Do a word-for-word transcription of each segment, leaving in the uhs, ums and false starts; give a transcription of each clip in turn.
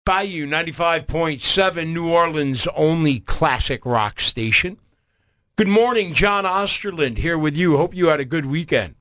Bayou ninety-five point seven, New Orleans' only classic rock station. Good morning, John Osterland here with you. Hope you had a good weekend.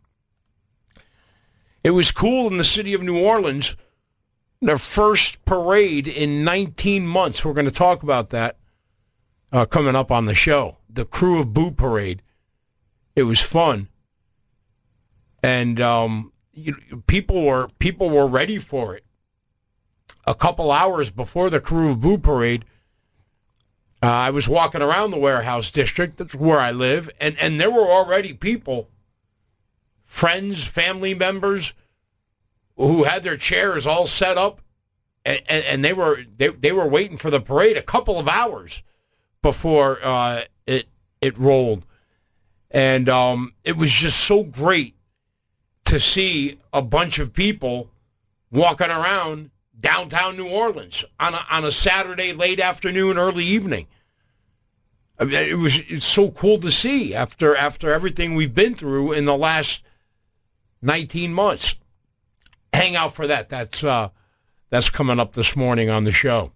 It was cool in the city of New Orleans. Their first parade in nineteen months. We're going to talk about that uh, coming up on the show. The Crew of Boo Parade. It was fun. And um, you, people were people were ready for it. A couple hours before the Crew of Boo Parade, uh, I was walking around the Warehouse District. That's where I live. And, and there were already people, friends, family members, who had their chairs all set up. And, and, and they were they, they were waiting for the parade a couple of hours before uh, it, it rolled. And um, it was just so great to see a bunch of people walking around downtown New Orleans on a, on a Saturday late afternoon, early evening. I mean, it was it's so cool to see after after everything we've been through in the last nineteen months. Hang out for that. That's uh, that's coming up this morning on the show.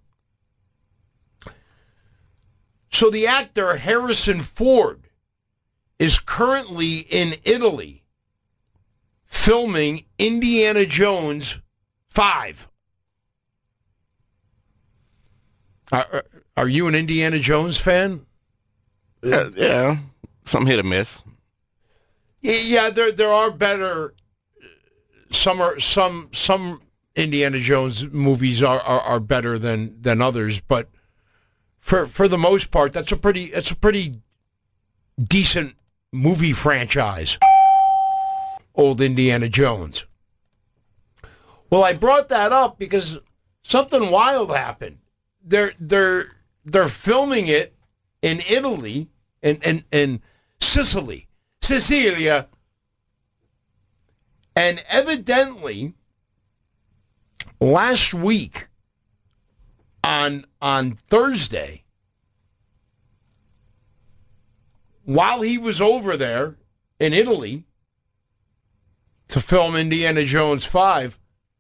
So the actor Harrison Ford is currently in Italy filming Indiana Jones five. Are, are you an Indiana Jones fan? Yeah, yeah, some hit or miss. Yeah, there there are better. Some are some some Indiana Jones movies are, are, are better than, than others, but for for the most part, that's a pretty it's a pretty decent movie franchise. Old Indiana Jones. Well, I brought that up because something wild happened. They're they're they're filming it in Italy and in, in, in Sicily, Sicilia, and evidently last week on on Thursday, while he was over there in Italy to film Indiana Jones five,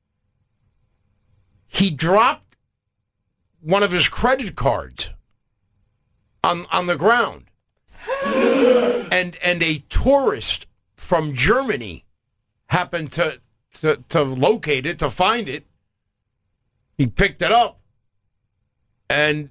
he dropped one of his credit cards on on the ground. And and a tourist from Germany happened to, to, to locate it, to find it. He picked it up and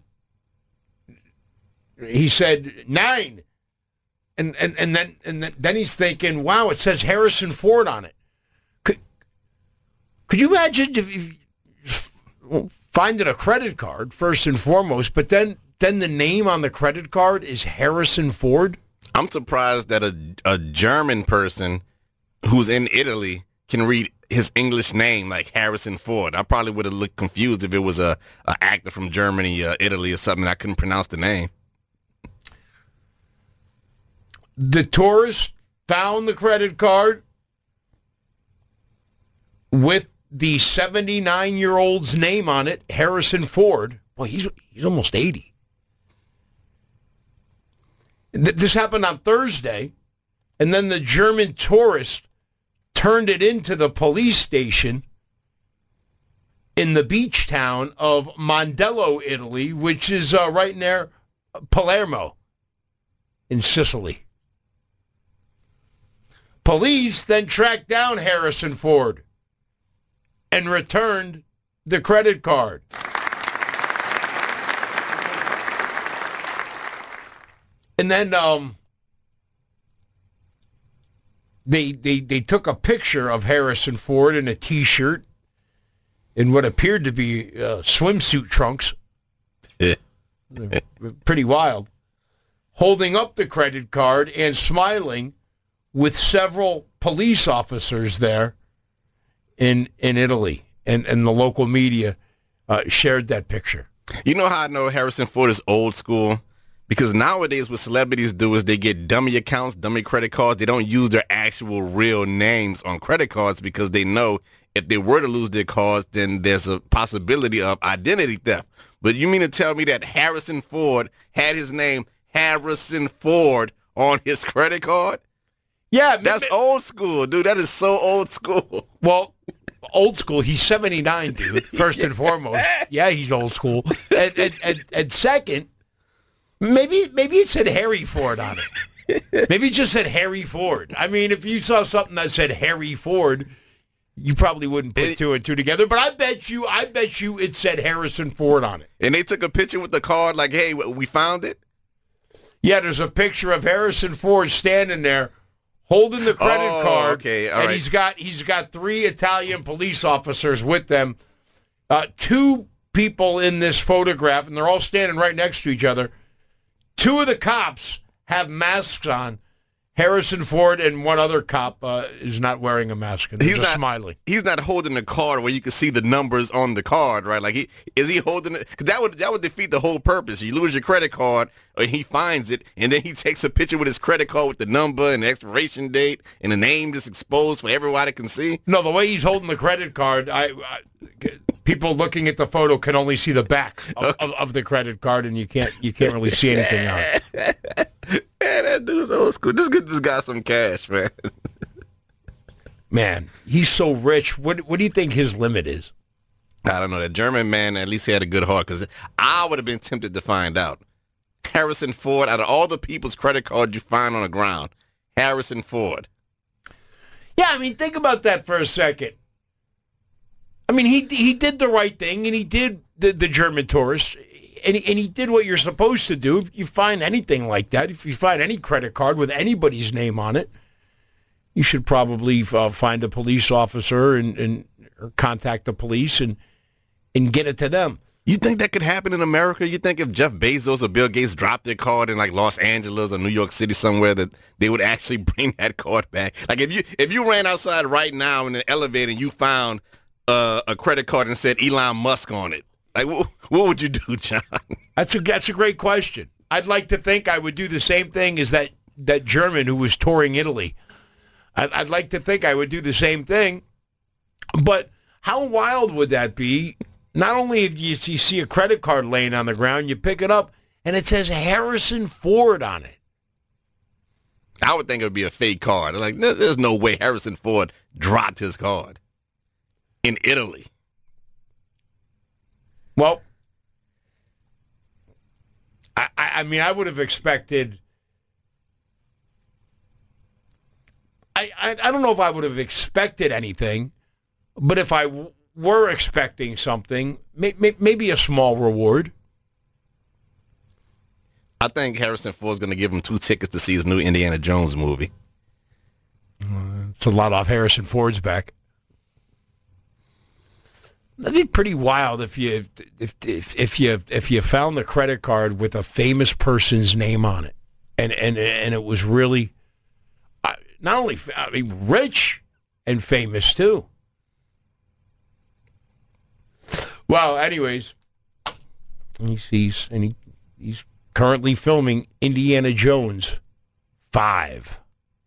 he said nine. And and, and then and then he's thinking, wow, it says Harrison Ford on it. Could could you imagine if, if well, finding a credit card first and foremost, but then then the name on the credit card is Harrison Ford? I'm surprised that a a German person who's in Italy can read his English name like Harrison Ford. I probably would have looked confused if it was a, a actor from Germany, uh, Italy, or something. I couldn't pronounce the name. The tourist found the credit card with the seventy-nine-year-old's name on it, Harrison Ford. Well, he's he's almost eighty. Th- this happened on Thursday, and then the German tourist turned it into the police station in the beach town of Mondello, Italy, which is uh, right near Palermo in Sicily. Police then tracked down Harrison Ford and returned the credit card. And then um, they, they they took a picture of Harrison Ford in a T-shirt in what appeared to be uh, swimsuit trunks. Pretty wild. Holding up the credit card and smiling with several police officers there in in Italy. And, and the local media uh, shared that picture. You know how I know Harrison Ford is old school? Because nowadays what celebrities do is they get dummy accounts, dummy credit cards. They don't use their actual real names on credit cards because they know if they were to lose their cards, then there's a possibility of identity theft. But you mean to tell me that Harrison Ford had his name Harrison Ford on his credit card? Yeah. That's old school, dude. That is so old school. Well, old school. He's seventy-nine, dude, first and foremost. Yeah, he's old school. And, and, and, and second, maybe maybe it said Harry Ford on it. Maybe it just said Harry Ford. I mean, if you saw something that said Harry Ford, you probably wouldn't put two and two together. But I bet you, I bet you it said Harrison Ford on it. And they took a picture with the card like, hey, we found it? Yeah, there's a picture of Harrison Ford standing there holding the credit oh, card. Okay, all and right. he's got he's got three Italian police officers with them. Uh, two people in this photograph, and they're all standing right next to each other. Two of the cops have masks on. Harrison Ford and one other cop uh, is not wearing a mask, and he's just smiling. He's not holding the card where you can see the numbers on the card, right? Like, he is he holding it? Cause that would that would defeat the whole purpose. You lose your credit card, or he finds it, and then he takes a picture with his credit card with the number and the expiration date, and the name just exposed for everybody can see. No, the way he's holding the credit card, I, I people looking at the photo can only see the back of, of, of the credit card, and you can't you can't really see anything on it. Man, that dude's old school. Just get this guy some cash, man. Man, he's so rich. What what do you think his limit is? I don't know. That German man, at least he had a good heart, because I would have been tempted to find out. Harrison Ford, out of all the people's credit cards you find on the ground, Harrison Ford. Yeah, I mean, think about that for a second. I mean, he he did the right thing, and he did the, the German tourist, and he, and he did what you're supposed to do. If you find anything like that, if you find any credit card with anybody's name on it, you should probably uh, find a police officer and, and or contact the police and and get it to them. You think that could happen in America? You think if Jeff Bezos or Bill Gates dropped their card in like Los Angeles or New York City somewhere, that they would actually bring that card back? Like if you if you ran outside right now in an elevator and you found uh, a credit card and said Elon Musk on it, like what, what would you do, John? That's a that's a great question. I'd like to think I would do the same thing as that that German who was touring Italy. I'd, I'd like to think I would do the same thing, but how wild would that be? Not only if you see, see a credit card laying on the ground, you pick it up, and it says Harrison Ford on it. I would think it would be a fake card. Like, there's no way Harrison Ford dropped his card in Italy. Well, I, I mean, I would have expected... I, I, I don't know if I would have expected anything, but if I... W- We're expecting something, may, may, maybe a small reward. I think Harrison Ford's going to give him two tickets to see his new Indiana Jones movie. Uh, it's a lot off Harrison Ford's back. That'd be pretty wild if you if if if you if you found the credit card with a famous person's name on it, and and and it was really not only I mean rich and famous too. Well, anyways, he sees, and he, he's currently filming Indiana Jones five.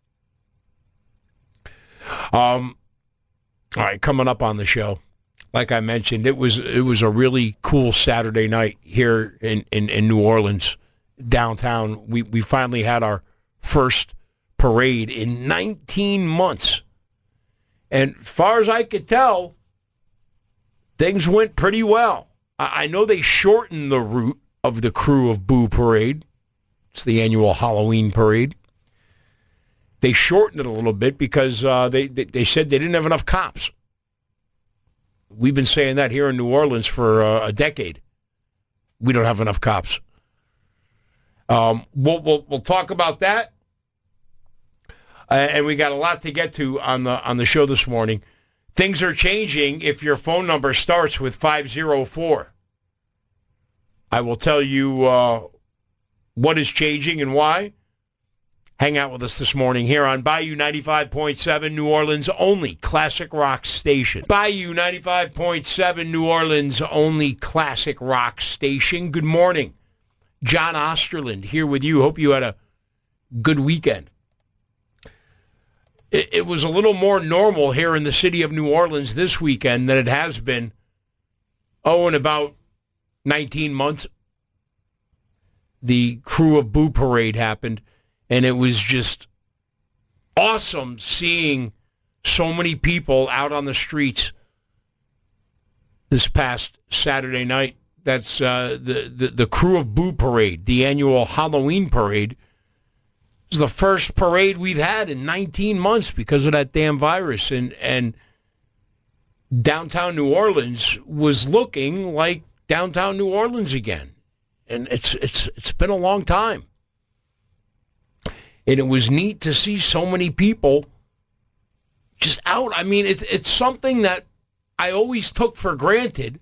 Um, all right, coming up on the show, like I mentioned, it was it was a really cool Saturday night here in, in, in New Orleans, downtown. We we finally had our first parade in nineteen months, and as far as I could tell, things went pretty well. I know they shortened the route of the Crew of Boo Parade. It's the annual Halloween parade. They shortened it a little bit because uh, they, they they said they didn't have enough cops. We've been saying that here in New Orleans for uh, a decade. We don't have enough cops. Um, we'll, we'll we'll talk about that, uh, and we got a lot to get to on the on the show this morning. Things are changing if your phone number starts with five oh four. I will tell you uh, what is changing and why. Hang out with us this morning here on Bayou ninety-five point seven, New Orleans' only classic rock station. Bayou ninety-five point seven, New Orleans' only classic rock station. Good morning. John Osterland here with you. Hope you had a good weekend. It, it was a little more normal here in the city of New Orleans this weekend than it has been, oh, in about nineteen months. The Crew of Boo Parade happened, and it was just awesome seeing so many people out on the streets this past Saturday night. That's uh, the, the, the Crew of Boo Parade, the annual Halloween parade. It's the first parade we've had in nineteen months because of that damn virus. And, and downtown New Orleans was looking like downtown New Orleans again. And it's it's it's been a long time. And it was neat to see so many people just out. I mean, it's it's something that I always took for granted.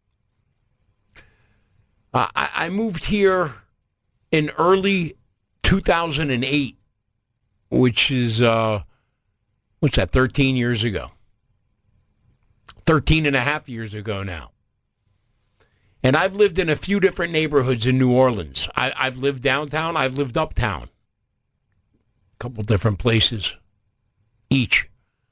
Uh, I, I moved here in early two thousand eight, which is, uh, what's that, thirteen years ago. thirteen and a half years ago now. And I've lived in a few different neighborhoods in New Orleans. I, I've lived downtown. I've lived uptown. A couple different places each.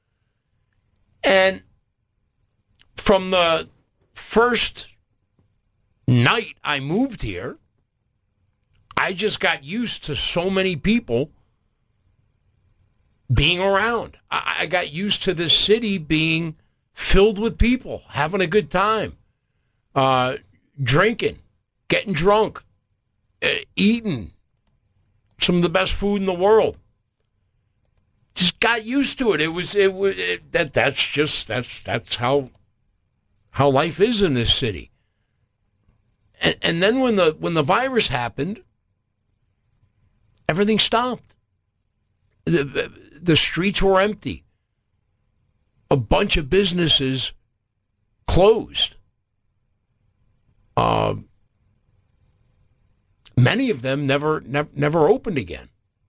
And from the first night I moved here, I just got used to so many people being around. I, I got used to this city being filled with people, having a good time, uh, drinking, getting drunk, uh, eating some of the best food in the world. Just got used to it. It was it was it, that that's just that's that's how how life is in this city. And, and then when the when the virus happened, everything stopped. The, the streets were empty. A bunch of businesses closed. Uh, many of them never, never, never opened again.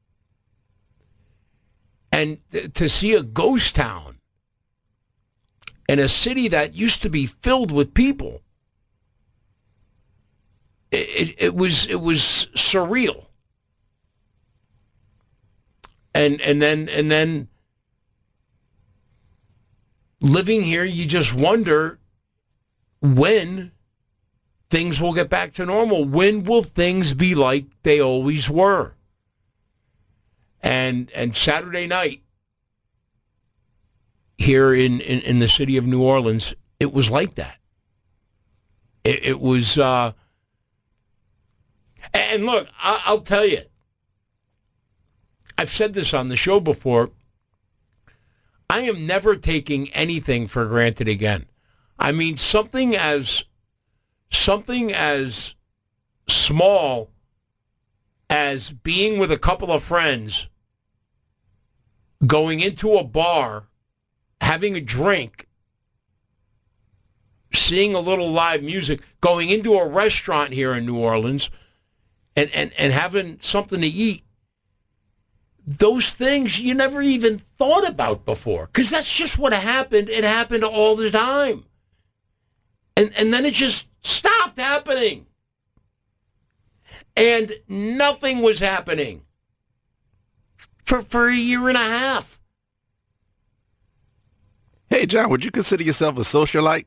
And th- to see a ghost town in a city that used to be filled with people, it, it, it was it was surreal. And and then and then living here, you just wonder when things will get back to normal. When will things be like they always were? And and Saturday night here in, in, in the city of New Orleans, it was like that. It, it was, uh, and look, I, I'll tell you, I've said this on the show before, I am never taking anything for granted again. I mean, something as something as small as being with a couple of friends, going into a bar, having a drink, seeing a little live music, going into a restaurant here in New Orleans, and, and, and having something to eat. Those things you never even thought about before, because that's just what happened. It happened all the time. And and then it just stopped happening. And nothing was happening for, for a year and a half. Hey, John, would you consider yourself a socialite?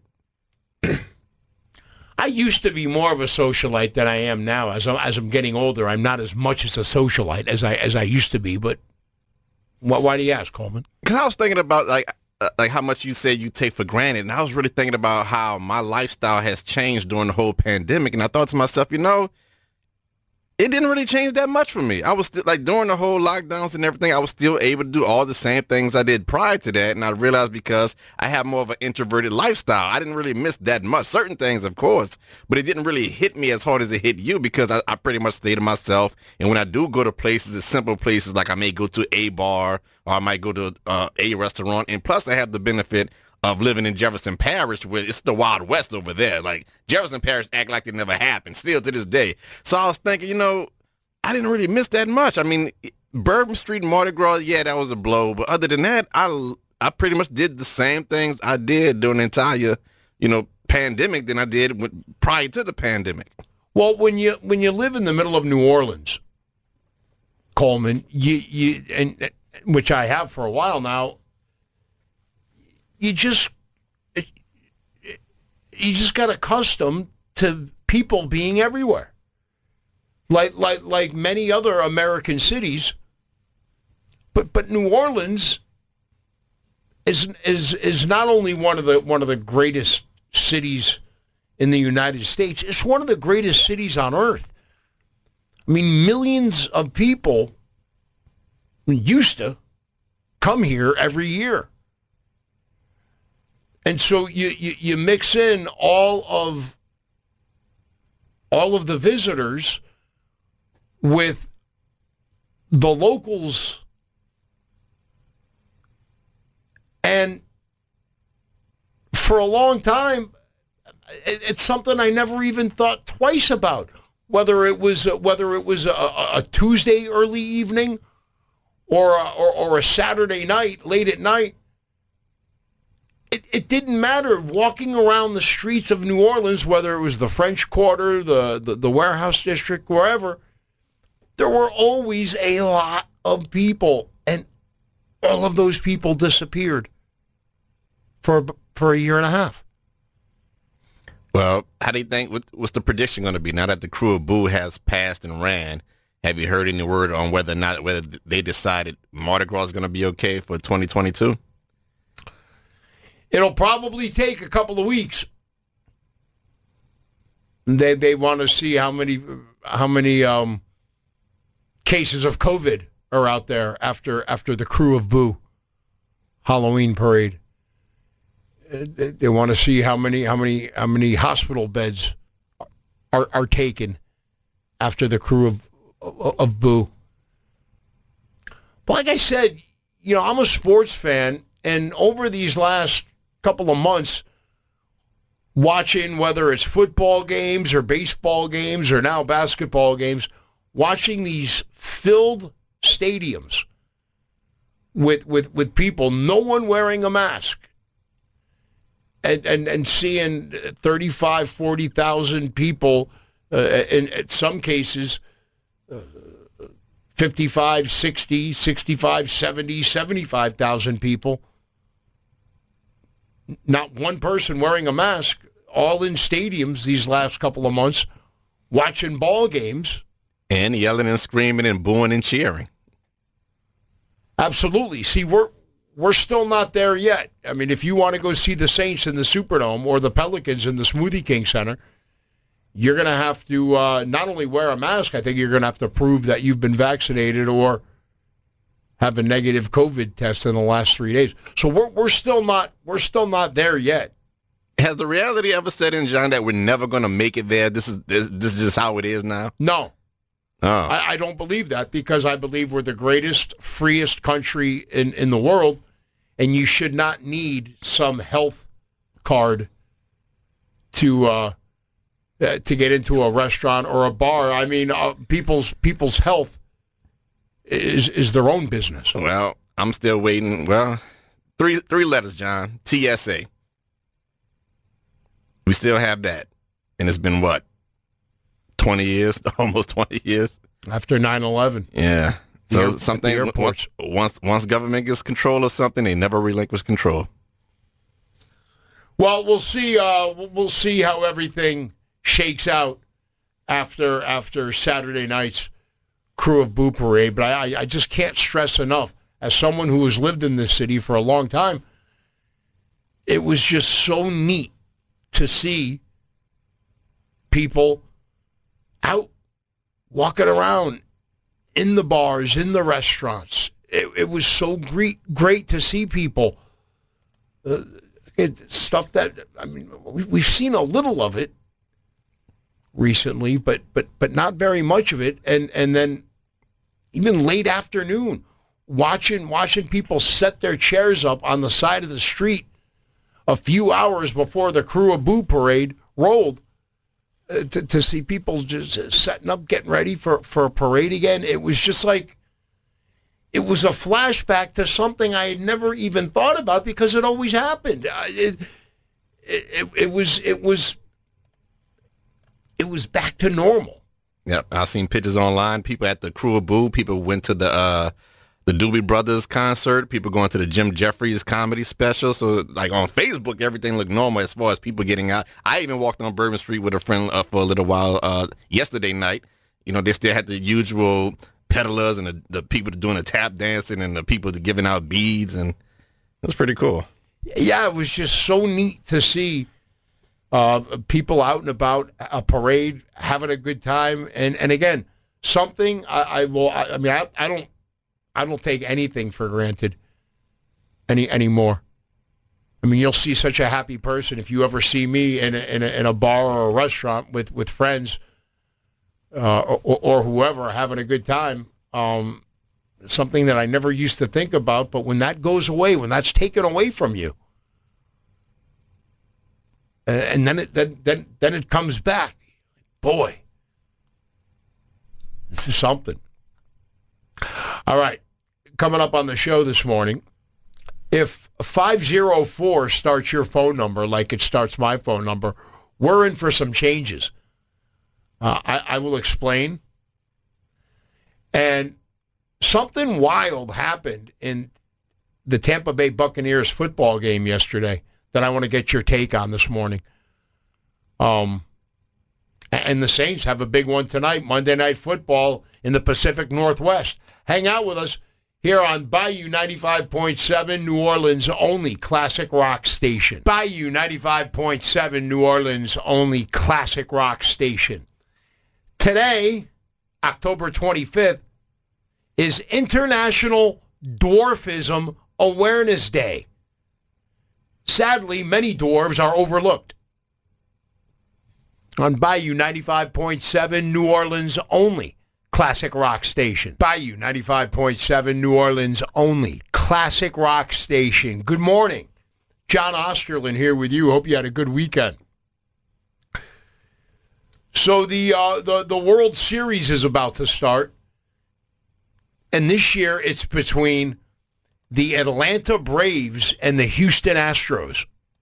I used to be more of a socialite than I am now. As I'm, as I'm getting older, I'm not as much as a socialite as I as I used to be. But why, why do you ask, Coleman? Because I was thinking about like uh, like how much you say you take for granted, and I was really thinking about how my lifestyle has changed during the whole pandemic. And I thought to myself, you know, it didn't really change that much for me. I was still, like, during the whole lockdowns and everything, I was still able to do all the same things I did prior to that. And I realized because I have more of an introverted lifestyle, I didn't really miss that much. Certain things, of course, but it didn't really hit me as hard as it hit you because I, I pretty much stayed to myself. And when I do go to places, it's simple places, like I may go to a bar or I might go to uh, a restaurant. And plus, I have the benefit of living in Jefferson Parish, where it's the Wild West over there. Like, Jefferson Parish act like it never happened, still to this day. So I was thinking, you know, I didn't really miss that much. I mean, Bourbon Street and Mardi Gras, yeah, that was a blow. But other than that, I, I pretty much did the same things I did during the entire, you know, pandemic than I did with, prior to the pandemic. Well, when you when you live in the middle of New Orleans, Coleman, you you and which I have for a while now, you just you just got accustomed to people being everywhere. Like like like many other American cities, but but New Orleans is is is not only one of the one of the greatest cities in the United States. It's one of the greatest cities on earth. I mean, millions of people used to come here every year. And so you, you, you mix in all of all of the visitors with the locals, and for a long time, it's something I never even thought twice about. Whether it was whether it was a, a Tuesday early evening or a, or, or a Saturday night late at night, it, it didn't matter. Walking around the streets of New Orleans, whether it was the French Quarter, the, the, the Warehouse District, wherever, there were always a lot of people, and all of those people disappeared for for a year and a half. Well, how do you think, what, what's the prediction going to be now that the Crew of Boo has passed and ran? Have you heard any word on whether or not, whether they decided Mardi Gras is going to be okay for twenty twenty-two? It'll probably take a couple of weeks. They they want to see how many how many um, cases of COVID are out there after after the Crew of Boo Halloween parade. They, they want to see how many how many how many hospital beds are are taken after the Crew of of, of Boo. But like I said, you know, I'm a sports fan, and over these last couple of months, watching whether it's football games or baseball games or now basketball games, watching these filled stadiums with with with people, no one wearing a mask. And, and and seeing thirty-five, forty thousand people, uh, in, in some cases, uh, fifty-five, sixty, sixty-five, seventy, seventy-five thousand people, not one person wearing a mask, all in stadiums these last couple of months, watching ball games. And yelling and screaming and booing and cheering. Absolutely. See, we're We're still not there yet. I mean, if you want to go see the Saints in the Superdome or the Pelicans in the Smoothie King Center, you're going to have to uh, not only wear a mask, I think you're going to have to prove that you've been vaccinated or have a negative COVID test in the last three days. So we're we're still not we're still not there yet. Has the reality ever set in, John, that we're never going to make it there? This is this, this is just how it is now? No. Oh. I, I don't believe that, because I believe we're the greatest, freest country in, in the world, and you should not need some health card to uh, uh, to get into a restaurant or a bar. I mean, uh, people's people's health is is their own business. Well, I'm still waiting. Well, three three letters, John. T S A. We still have that, and it's been what? twenty years, almost twenty years. After nine eleven. Yeah. So Near, something, airports. once once government gets control of something, they never relinquish control. Well, we'll see. Uh, we'll see how everything shakes out after after Saturday night's Crew of Boo parade. But I, I just can't stress enough, as someone who has lived in this city for a long time, it was just so neat to see people out walking around in the bars, in the restaurants. It, it was so great, great to see people. Uh, it, stuff that, I mean, we, we've seen a little of it recently, but but but not very much of it. And and then even late afternoon, watching watching people set their chairs up on the side of the street a few hours before the Crew of Boo parade rolled. Uh, to, to see people just setting up, getting ready for, for a parade again. It was just like, it was a flashback to something I had never even thought about, because it always happened. Uh, it, it, it was, it was, it was back to normal. Yep. I've seen pictures online. People at the Crew of Boo, people went to the, uh, the Doobie Brothers concert, people going to the Jim Jeffries comedy special. So, like, on Facebook, everything looked normal as far as people getting out. I even walked on Bourbon Street with a friend uh, for a little while uh, yesterday night. You know, they still had the usual peddlers and the, the people doing the tap dancing and the people giving out beads, and it was pretty cool. Yeah, it was just so neat to see uh, people out and about, a parade, having a good time. And, and again, something I, I will, I, I mean, I, I don't, I don't take anything for granted any anymore. I mean, you'll see such a happy person if you ever see me in a, in a, in a bar or a restaurant with, with friends uh, or, or whoever having a good time. Um, something that I never used to think about, but when that goes away, when that's taken away from you, uh, and then it then, then then it comes back, boy, this is something. All right, coming up on the show this morning. If five oh four starts your phone number like it starts my phone number, we're in for some changes. Uh, I, I will explain. And something wild happened in the Tampa Bay Buccaneers football game yesterday that I want to get your take on this morning. Um, and the Saints have a big one tonight, Monday Night Football in the Pacific Northwest. Hang out with us here on Bayou ninety-five point seven, New Orleans' only classic rock station. Bayou ninety-five point seven, New Orleans' only classic rock station. Today, October twenty-fifth, is International Dwarfism Awareness Day. Sadly, many dwarves are overlooked. On Bayou ninety-five point seven, New Orleans' only classic rock station. Bayou ninety-five point seven, New Orleans' only classic rock station. Good morning. John Osterlin here with you. Hope you had a good weekend. So the uh, the the World Series is about to start. And this year, it's between the Atlanta Braves and the Houston Astros.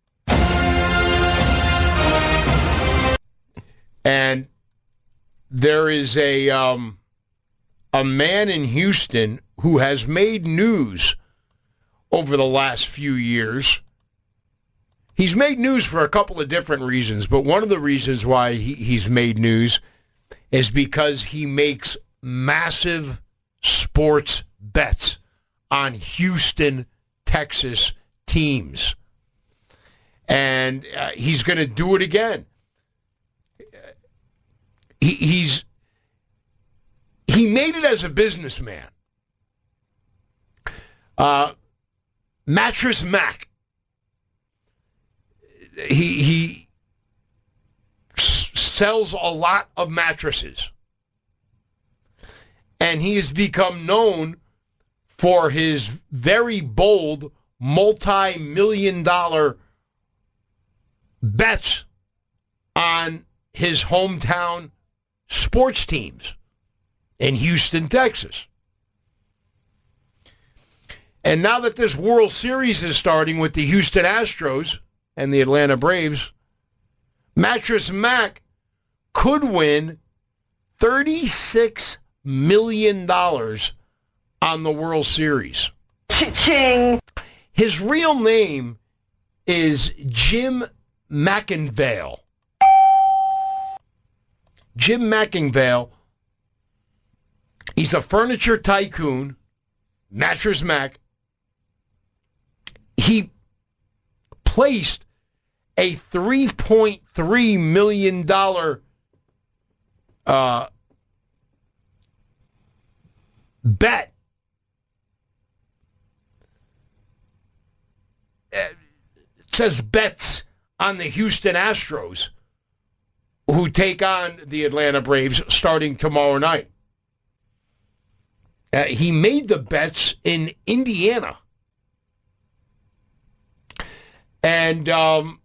And there is a um, a man in Houston who has made news over the last few years. He's made news for a couple of different reasons, but one of the reasons why he, he's made news is because he makes massive sports bets on Houston, Texas teams. And uh, he's going to do it again. He, he's he made it as a businessman. Uh, Mattress Mac. He he s- sells a lot of mattresses. And he has become known for his very bold multi-million dollar bets on his hometown sports teams in Houston, Texas. And now that this World Series is starting with the Houston Astros and the Atlanta Braves, Mattress Mac could win thirty-six million dollars on the World Series. Cha-ching. His real name is Jim McIngvale. Jim McIngvale. He's a furniture tycoon, Mattress Mac. He placed a three point three million dollars uh, bet. It says bets on the Houston Astros, who take on the Atlanta Braves starting tomorrow night. Uh, he made the bets in Indiana. And um,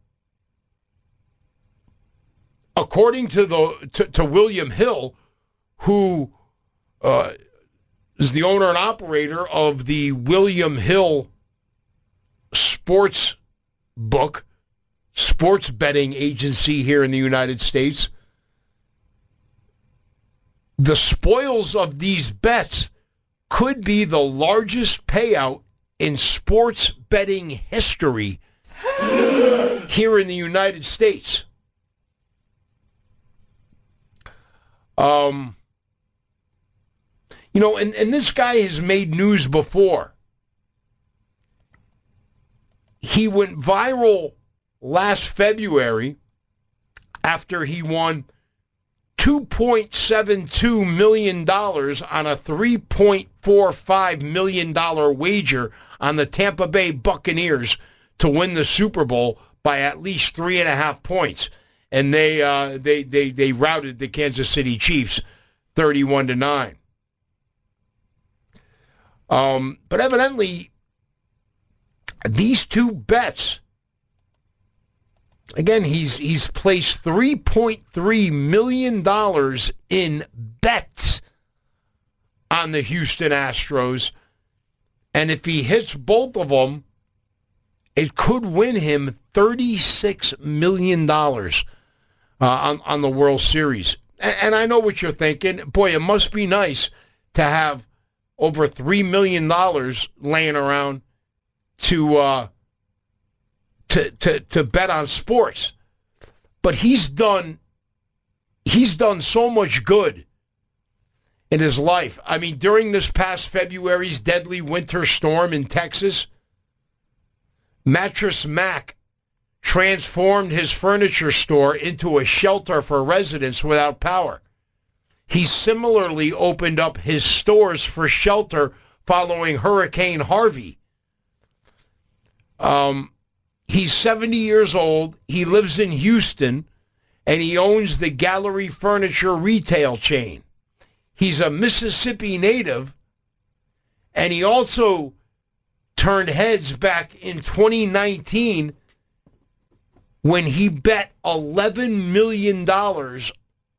according to the to, to William Hill, who uh, is the owner and operator of the William Hill Sports Book, sports betting agency here in the United States, the spoils of these bets could be the largest payout in sports betting history here in the United States. Um, you know, and, and this guy has made news before. He went viral last February after he won two point seven two million dollars on a three point four five million dollars wager on the Tampa Bay Buccaneers to win the Super Bowl by at least three and a half points. And they uh, they they they routed the Kansas City Chiefs thirty-one to nine. Um, but evidently, these two bets, again, he's he's placed three point three million dollars in bets on the Houston Astros. And if he hits both of them, it could win him thirty-six million dollars uh, on, on the World Series. And, and I know what you're thinking. Boy, it must be nice to have over three million dollars laying around to, uh, to to to bet on sports. But he's done he's done so much good in his life. I mean, during this past February's deadly winter storm in Texas, Mattress Mac transformed his furniture store into a shelter for residents without power. He similarly opened up his stores for shelter following Hurricane Harvey. Um, he's seventy years old. He lives in Houston, and he owns the Gallery Furniture retail chain. He's a Mississippi native, and he also turned heads back in twenty nineteen when he bet eleven million dollars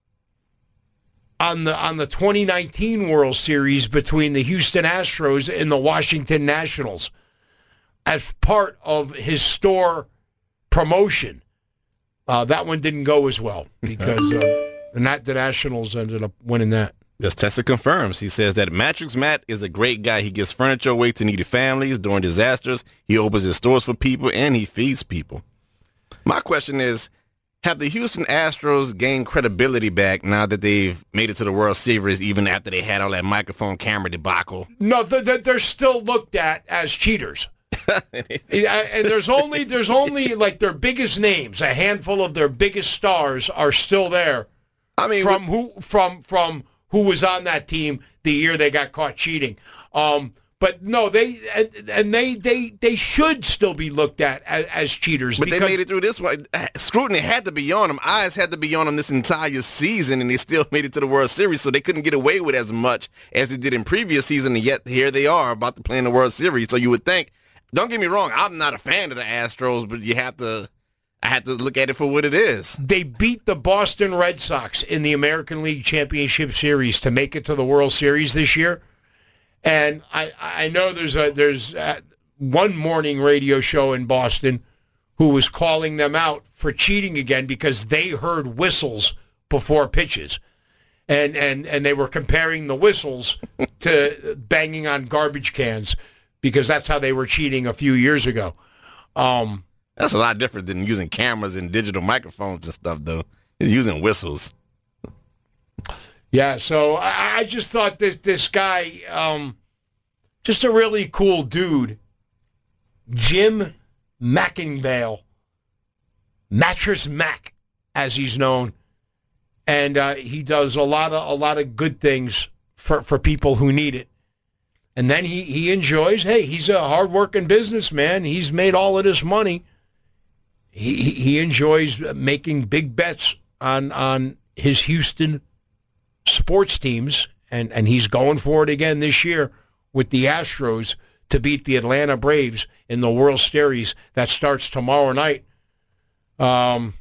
on the on the twenty nineteen World Series between the Houston Astros and the Washington Nationals as part of his store promotion. Uh, that one didn't go as well because uh, the, Nat- the Nationals ended up winning that. This Tessa confirms. He says that Mattress Matt is a great guy. He gives furniture away to needy families during disasters. He opens his stores for people, and he feeds people. My question is, have the Houston Astros gained credibility back now that they've made it to the World Series, even after they had all that microphone camera debacle? No, they're, they're still looked at as cheaters. And there's only there's only like their biggest names, a handful of their biggest stars are still there. I mean, from who from from who was on that team the year they got caught cheating. Um, but no, they and, and they they they should still be looked at as, as cheaters. But they made it through this one. Scrutiny had to be on them. Eyes had to be on them this entire season, and they still made it to the World Series, so they couldn't get away with as much as they did in previous season, and yet here they are about to play in the World Series. So you would think, don't get me wrong, I'm not a fan of the Astros, but you have to, I have to look at it for what it is. They beat the Boston Red Sox in the American League Championship Series to make it to the World Series this year. And I, I know there's a there's a, one morning radio show in Boston who was calling them out for cheating again because they heard whistles before pitches. And, and, and they were comparing the whistles to banging on garbage cans because that's how they were cheating a few years ago. Um, that's a lot different than using cameras and digital microphones and stuff, though. It's using whistles. Yeah, so I, I just thought this this guy, um, just a really cool dude, Jim McIngvale, Mattress Mac, as he's known, and uh, he does a lot of a lot of good things for, for people who need it. And then he, he enjoys, hey, he's a hardworking businessman. He's made all of this money. He he enjoys making big bets on on his Houston sports teams, and, and he's going for it again this year with the Astros to beat the Atlanta Braves in the World Series that starts tomorrow night. Um,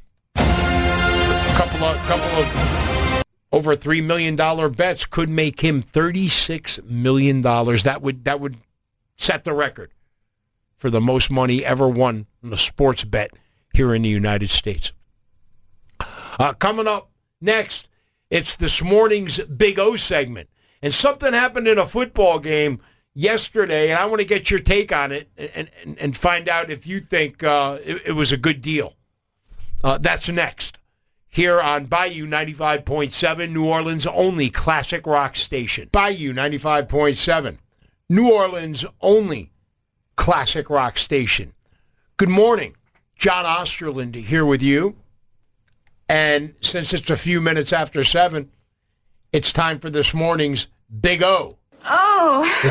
a couple of couple of over three million dollar bets could make him thirty-six million dollars. That would that would set the record for the most money ever won in a sports bet here in the United States. Uh, coming up next, it's this morning's Big O segment. And something happened in a football game yesterday, and I want to get your take on it and, and, and find out if you think uh, it, it was a good deal. Uh, that's next here on Bayou ninety-five point seven, New Orleans' only classic rock station. Bayou ninety-five point seven, New Orleans' only classic rock station. Good morning. John Osterland here with you. And since it's a few minutes after seven, it's time for this morning's Big O. Oh.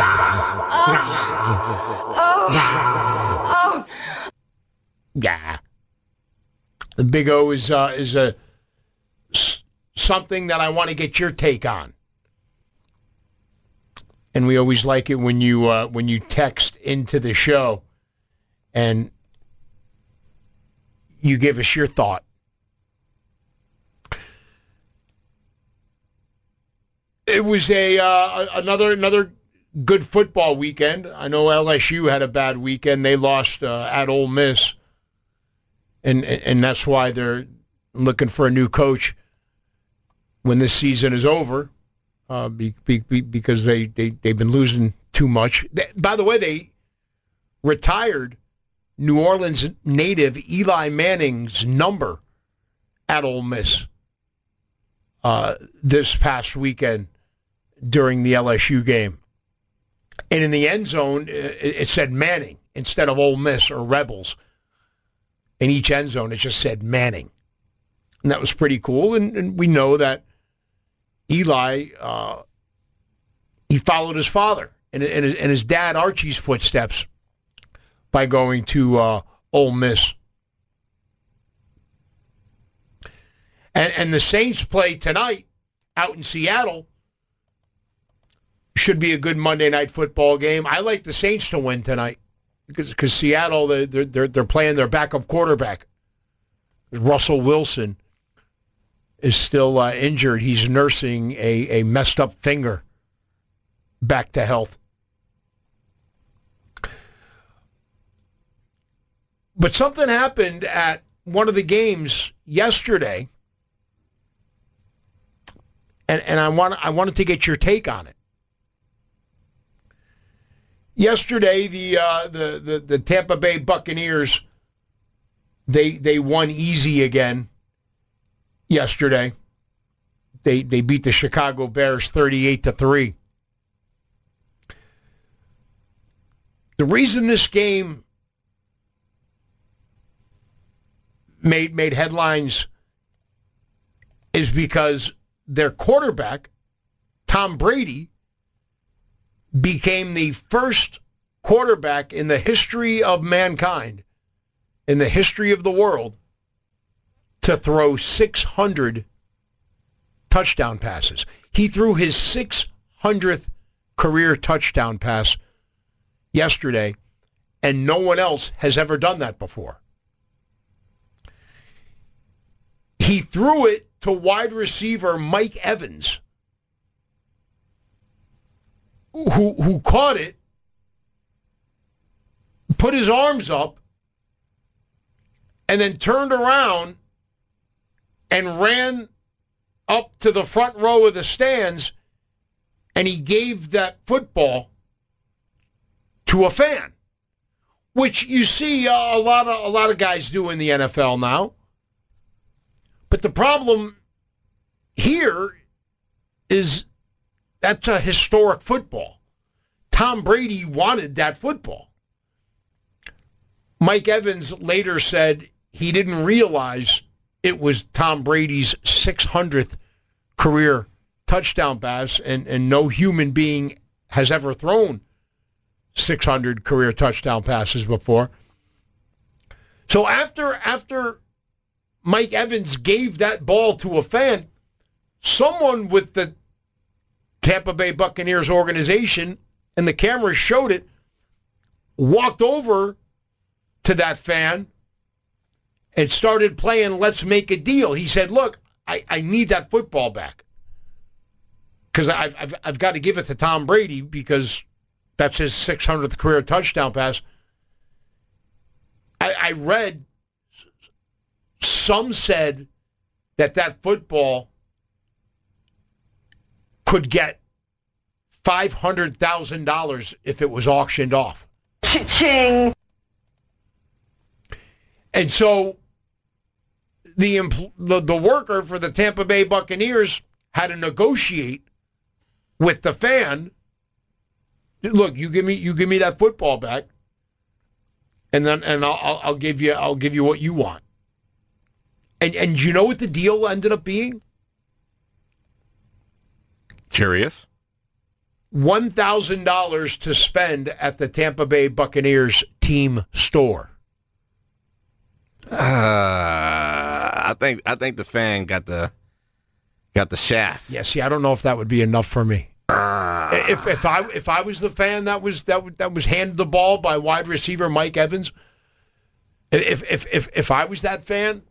oh. Oh. Oh. Yeah. The Big O is uh, is a s- something that I want to get your take on. And we always like it when you uh, when you text into the show and you give us your thought. It was a uh, another another good football weekend. I know L S U had a bad weekend. They lost uh, at Ole Miss, and and that's why they're looking for a new coach when this season is over, uh, be, be, be, because they, they, they've been losing too much. They, by the way, they retired New Orleans native Eli Manning's number at Ole Miss uh, this past weekend during the L S U game. And in the end zone, it, it said Manning instead of Ole Miss or Rebels. In each end zone, it just said Manning. And that was pretty cool. And, and we know that Eli, uh, he followed his father and, and, his, and his dad Archie's footsteps by going to uh, Ole Miss. And, and the Saints play tonight out in Seattle. Should be a good Monday night football game. I like the Saints to win tonight because because Seattle, they're, they're, they're playing their backup quarterback. Russell Wilson is still uh, injured. He's nursing a, a messed up finger back to health. But something happened at one of the games yesterday, and, and I want I wanted to get your take on it. Yesterday, the uh, the, the the Tampa Bay Buccaneers, they they won easy again. Yesterday, they they beat the Chicago Bears thirty-eight to three. The reason this game made made headlines is because their quarterback, Tom Brady, became the first quarterback in the history of mankind, in the history of the world, to throw six hundred touchdown passes. He threw his six hundredth career touchdown pass yesterday, and no one else has ever done that before. He threw it to wide receiver Mike Evans, who who caught it, put his arms up, and then turned around and ran up to the front row of the stands, and he gave that football to a fan, which you see uh, a lot of a lot of guys do in the N F L now. But the problem here is that's a historic football. Tom Brady wanted that football. Mike Evans later said he didn't realize it was Tom Brady's six hundredth career touchdown pass, and, and no human being has ever thrown six hundred career touchdown passes before. So after after Mike Evans gave that ball to a fan, someone with the Tampa Bay Buccaneers organization, and the camera showed it, walked over to that fan and started playing Let's Make a Deal. He said, look, I, I need that football back because I've, I've, I've got to give it to Tom Brady because that's his six hundredth career touchdown pass. I, I read some said that that football could get five hundred thousand dollars if it was auctioned off. Cha-ching. And so the, empl- the the worker for the Tampa Bay Buccaneers had to negotiate with the fan. Look, you give me you give me that football back, and then and I'll I'll give you I'll give you what you want. And and you know what the deal ended up being? Curious. one thousand dollars to spend at the Tampa Bay Buccaneers team store. Uh, I think I think the fan got the got the shaft. Yeah, see, I don't know if that would be enough for me. Uh, If if I if I was the fan that was that that was handed the ball by wide receiver Mike Evans, if if if if I was that fan,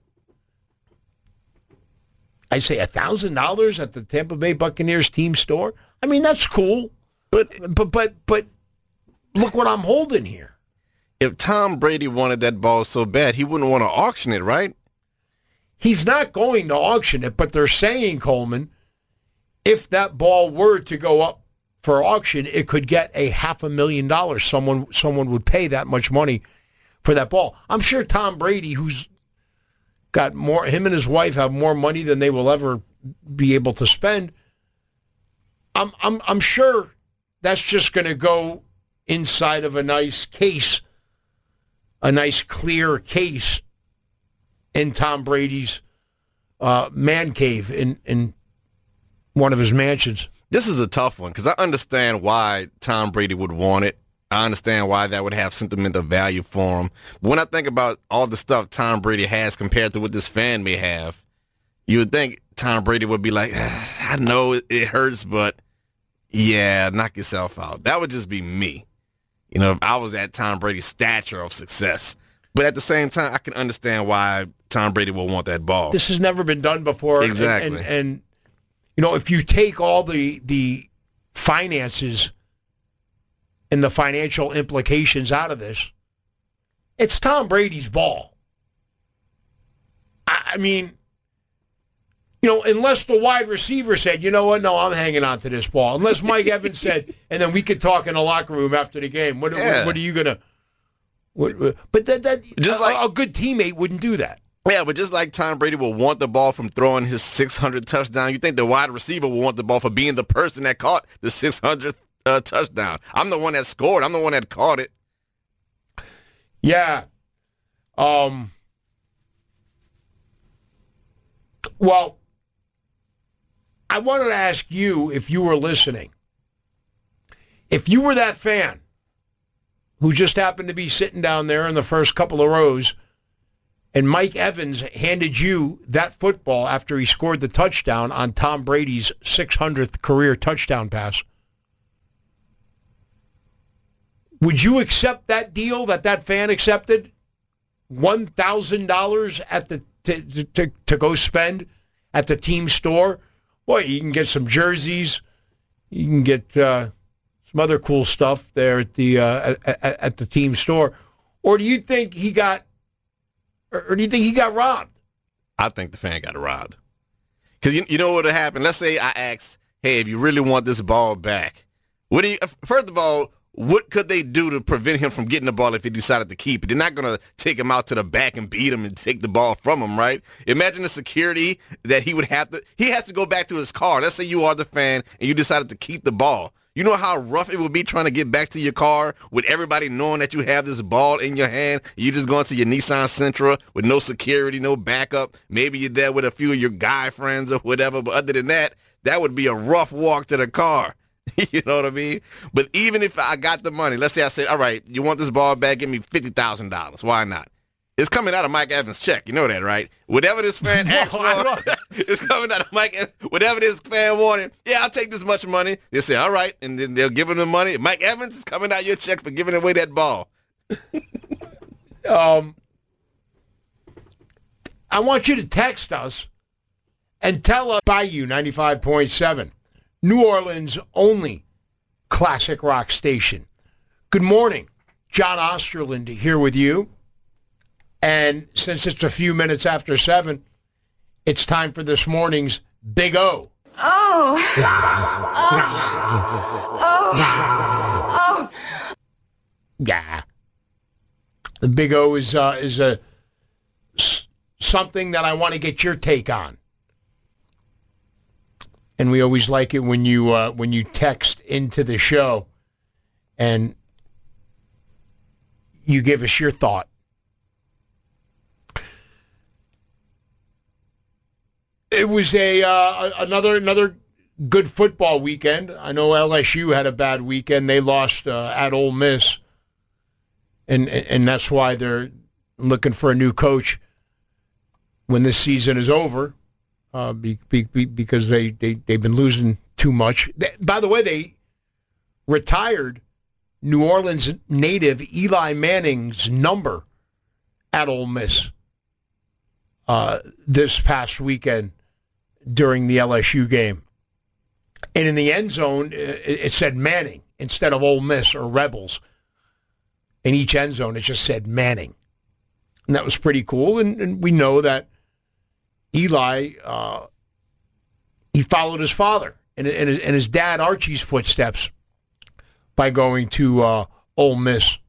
I'd say a thousand dollars at the Tampa Bay Buccaneers team store. I mean, that's cool, but but but but look what I'm holding here. if Tom Brady wanted that ball so bad, he wouldn't want to auction it, right? He's not going to auction it, but they're saying, Coleman, if that ball were to go up for auction, it could get a half a million dollars. Someone someone would pay that much money for that ball. I'm sure Tom Brady, who's got more, him and his wife have more money than they will ever be able to spend. I'm I'm I'm sure that's just going to go inside of a nice case, a nice clear case in Tom Brady's uh, man cave in in one of his mansions. This is a tough one because I understand why Tom Brady would want it. I understand why that would have sentimental value for him. But when I think about all the stuff Tom Brady has compared to what this fan may have, you would think Tom Brady would be like, I know it hurts, but yeah, knock yourself out. That would just be me. You know, if I was at Tom Brady's stature of success. But at the same time, I can understand why Tom Brady will want that ball. This has never been done before. Exactly. And, and, and you know, if you take all the the finances and the financial implications out of this, it's Tom Brady's ball. I, I mean, you know, unless the wide receiver said, you know what, no, I'm hanging on to this ball. Unless Mike Evans said, and then we could talk in the locker room after the game. What, Yeah. what, what are you going to... What, what, but that, that Just a, like- a good teammate wouldn't do that. Yeah, but just like Tom Brady will want the ball from throwing his six hundred touchdown, you think the wide receiver will want the ball for being the person that caught the six hundredth uh, touchdown. I'm the one that scored. I'm the one that caught it. Yeah. Um. Well, I wanted to ask you if you were listening. If you were that fan who just happened to be sitting down there in the first couple of rows and Mike Evans handed you that football after he scored the touchdown on Tom Brady's six hundredth career touchdown pass, would you accept that deal that that fan accepted? one thousand dollars at the to, to, to go spend at the team store? Boy, you can get some jerseys. You can get uh, some other cool stuff there at the uh, at, at, at the team store. Or do you think he got or, or do you think he got robbed? I think the fan got robbed. Because you, you know what would happen? Let's say I asked, hey, if you really want this ball back, what do you, first of all, what could they do to prevent him from getting the ball if he decided to keep it? They're not going to take him out to the back and beat him and take the ball from him, right? Imagine the security that he would have to, he has to go back to his car. Let's say you are the fan and you decided to keep the ball. You know how rough it would be trying to get back to your car with everybody knowing that you have this ball in your hand. You just going to your Nissan Sentra with no security, no backup. Maybe you're there with a few of your guy friends or whatever. But other than that, that would be a rough walk to the car. You know what I mean? But even if I got the money, let's say I said, all right, you want this ball back? Give me fifty thousand dollars. Why not? It's coming out of Mike Evans' check. You know that, right? Whatever this fan asked for, it's coming out of Mike Evans. Whatever this fan wanted, yeah, I'll take this much money. They say, all right, and then they'll give him the money. Mike Evans is coming out your check for giving away that ball. um, I want you to text us and tell us Bayou ninety-five point seven, New Orleans' only classic rock station. Good morning. John Osterland here with you. And since it's a few minutes after seven, it's time for this morning's Big O. Oh. Oh. Oh. Yeah. The Big O is uh, is a s- something that I want to get your take on. And we always like it when you uh, when you text into the show and you give us your thought. It was a uh, another another good football weekend. I know L S U had a bad weekend. They lost uh, at Ole Miss, and and that's why they're looking for a new coach when this season is over, uh, be, be, because they, they, they've been losing too much. They, by the way, they retired New Orleans native Eli Manning's number at Ole Miss uh, this past weekend during the L S U game. And in the end zone, it, it said Manning instead of Ole Miss or Rebels. In each end zone, it just said Manning. And that was pretty cool. And, and we know that Eli, uh, he followed his father and, and, and his dad Archie's footsteps by going to uh, Ole Miss.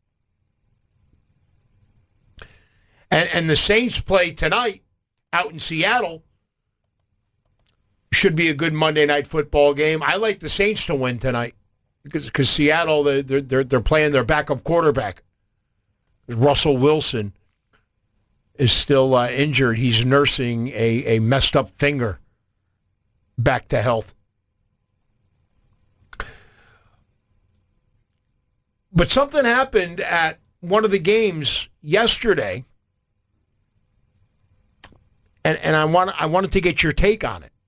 And, and the Saints play tonight out in Seattle. Should be a good Monday night football game. I like the Saints to win tonight because because Seattle, they're, they're, they're playing their backup quarterback. Russell Wilson is still uh, injured. He's nursing a, a messed up finger back to health. But something happened at one of the games yesterday, and, and I want I wanted to get your take on it.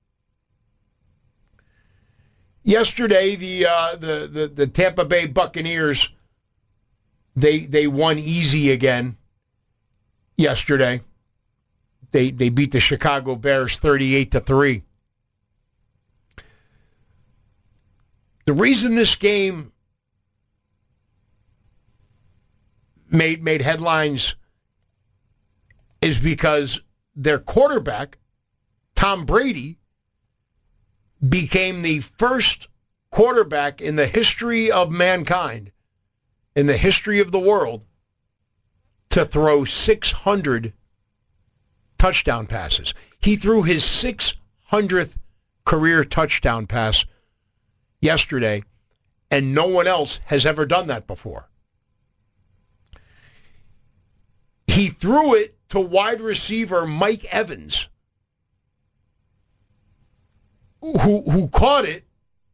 Yesterday, the uh, the, the the Tampa Bay Buccaneers, they they won easy again. Yesterday, they they beat the Chicago Bears thirty-eight to three. The reason this game made made headlines is because their quarterback, Tom Brady, became the first quarterback in the history of mankind, in the history of the world, to throw six hundred touchdown passes. He threw his six hundredth career touchdown pass yesterday, and no one else has ever done that before. He threw it to wide receiver Mike Evans, who who caught it,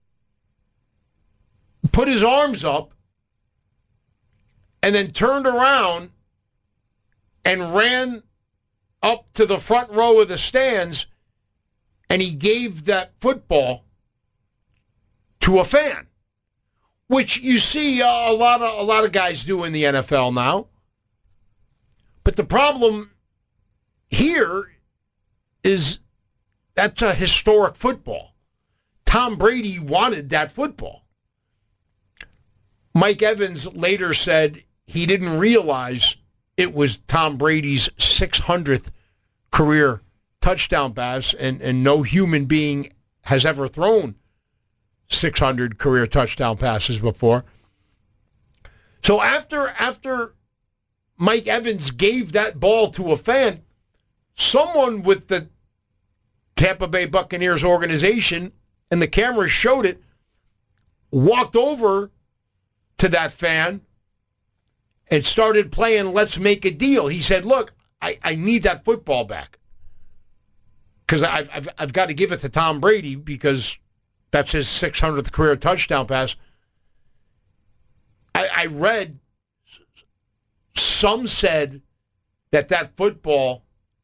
put his arms up, and then turned around and ran up to the front row of the stands, and he gave that football to a fan, which you see uh, a lot of a lot of guys do in the N F L now. But the problem here is that's a historic football. Tom Brady wanted that football. Mike Evans later said he didn't realize it was Tom Brady's six hundredth career touchdown pass, and, and no human being has ever thrown six hundred career touchdown passes before. So after after Mike Evans gave that ball to a fan, someone with the Tampa Bay Buccaneers organization, and the cameras showed it, walked over to that fan and started playing Let's Make a Deal. He said, look, I, I need that football back because I've, I've, I've got to give it to Tom Brady because that's his six hundredth career touchdown pass. I, I read some said that that football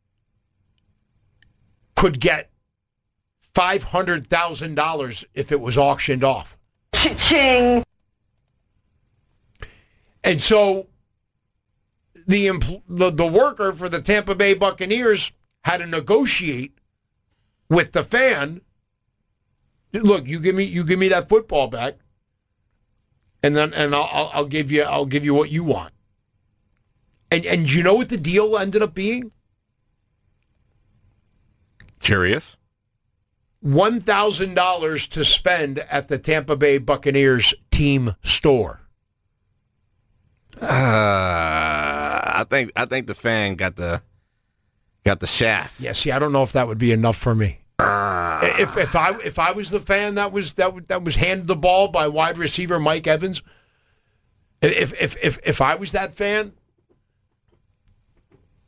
could get five hundred thousand dollars if it was auctioned off. Cha-ching! And so the, empl- the the worker for the Tampa Bay Buccaneers had to negotiate with the fan. Look, you give me you give me that football back, and then and I'll I'll, I'll give you I'll give you what you want. And and you know what the deal ended up being? Curious. one thousand dollars to spend at the Tampa Bay Buccaneers team store. Uh, I think I think the fan got the got the shaft. Yeah, see, I don't know if that would be enough for me. Uh, If if I if I was the fan that was that that was handed the ball by wide receiver Mike Evans, if if if if I was that fan,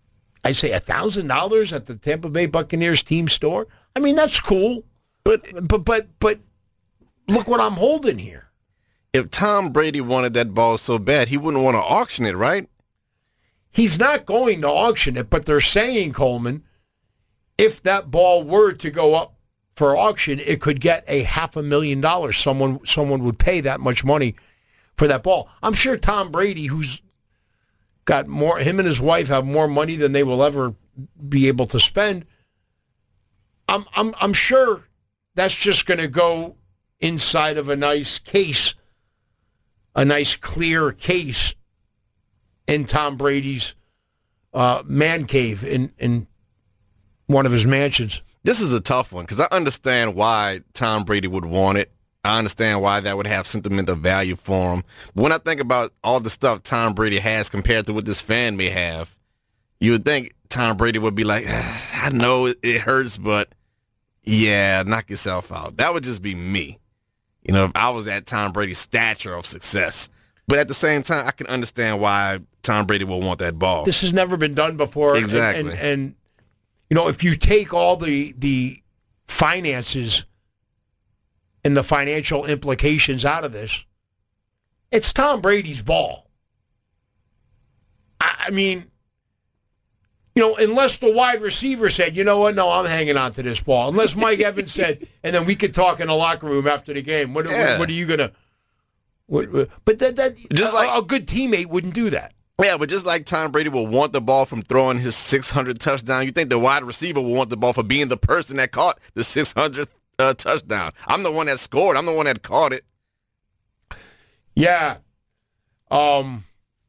I say a thousand dollars at the Tampa Bay Buccaneers team store. I mean, that's cool, but but but but look what I'm holding here. If Tom Brady wanted that ball so bad, he wouldn't want to auction it, right? He's not going to auction it, but they're saying, Coleman, if that ball were to go up for auction, it could get a half a million dollars. Someone someone would pay that much money for that ball. I'm sure Tom Brady, who's got more, him and his wife have more money than they will ever be able to spend. I'm I'm I'm sure that's just going to go inside of a nice case, a nice clear case in Tom Brady's uh, man cave in in one of his mansions. This is a tough one because I understand why Tom Brady would want it. I understand why that would have sentimental value for him. But when I think about all the stuff Tom Brady has compared to what this fan may have, you would think Tom Brady would be like, I know it hurts, but yeah, knock yourself out. That would just be me. You know, if I was at Tom Brady's stature of success. But at the same time, I can understand why Tom Brady will want that ball. This has never been done before. Exactly. And, and, and you know, if you take all the the finances and the financial implications out of this, it's Tom Brady's ball. I, I mean, you know, unless the wide receiver said, you know what, no, I'm hanging on to this ball. Unless Mike Evans said, and then we could talk in the locker room after the game. What, yeah. what, what are you going to... What, what, but that, that just a, like, a good teammate wouldn't do that. Yeah, but just like Tom Brady will want the ball from throwing his six hundred touchdown, you think the wide receiver will want the ball for being the person that caught the six hundredth uh, touchdown. I'm the one that scored. I'm the one that caught it. Yeah. Um.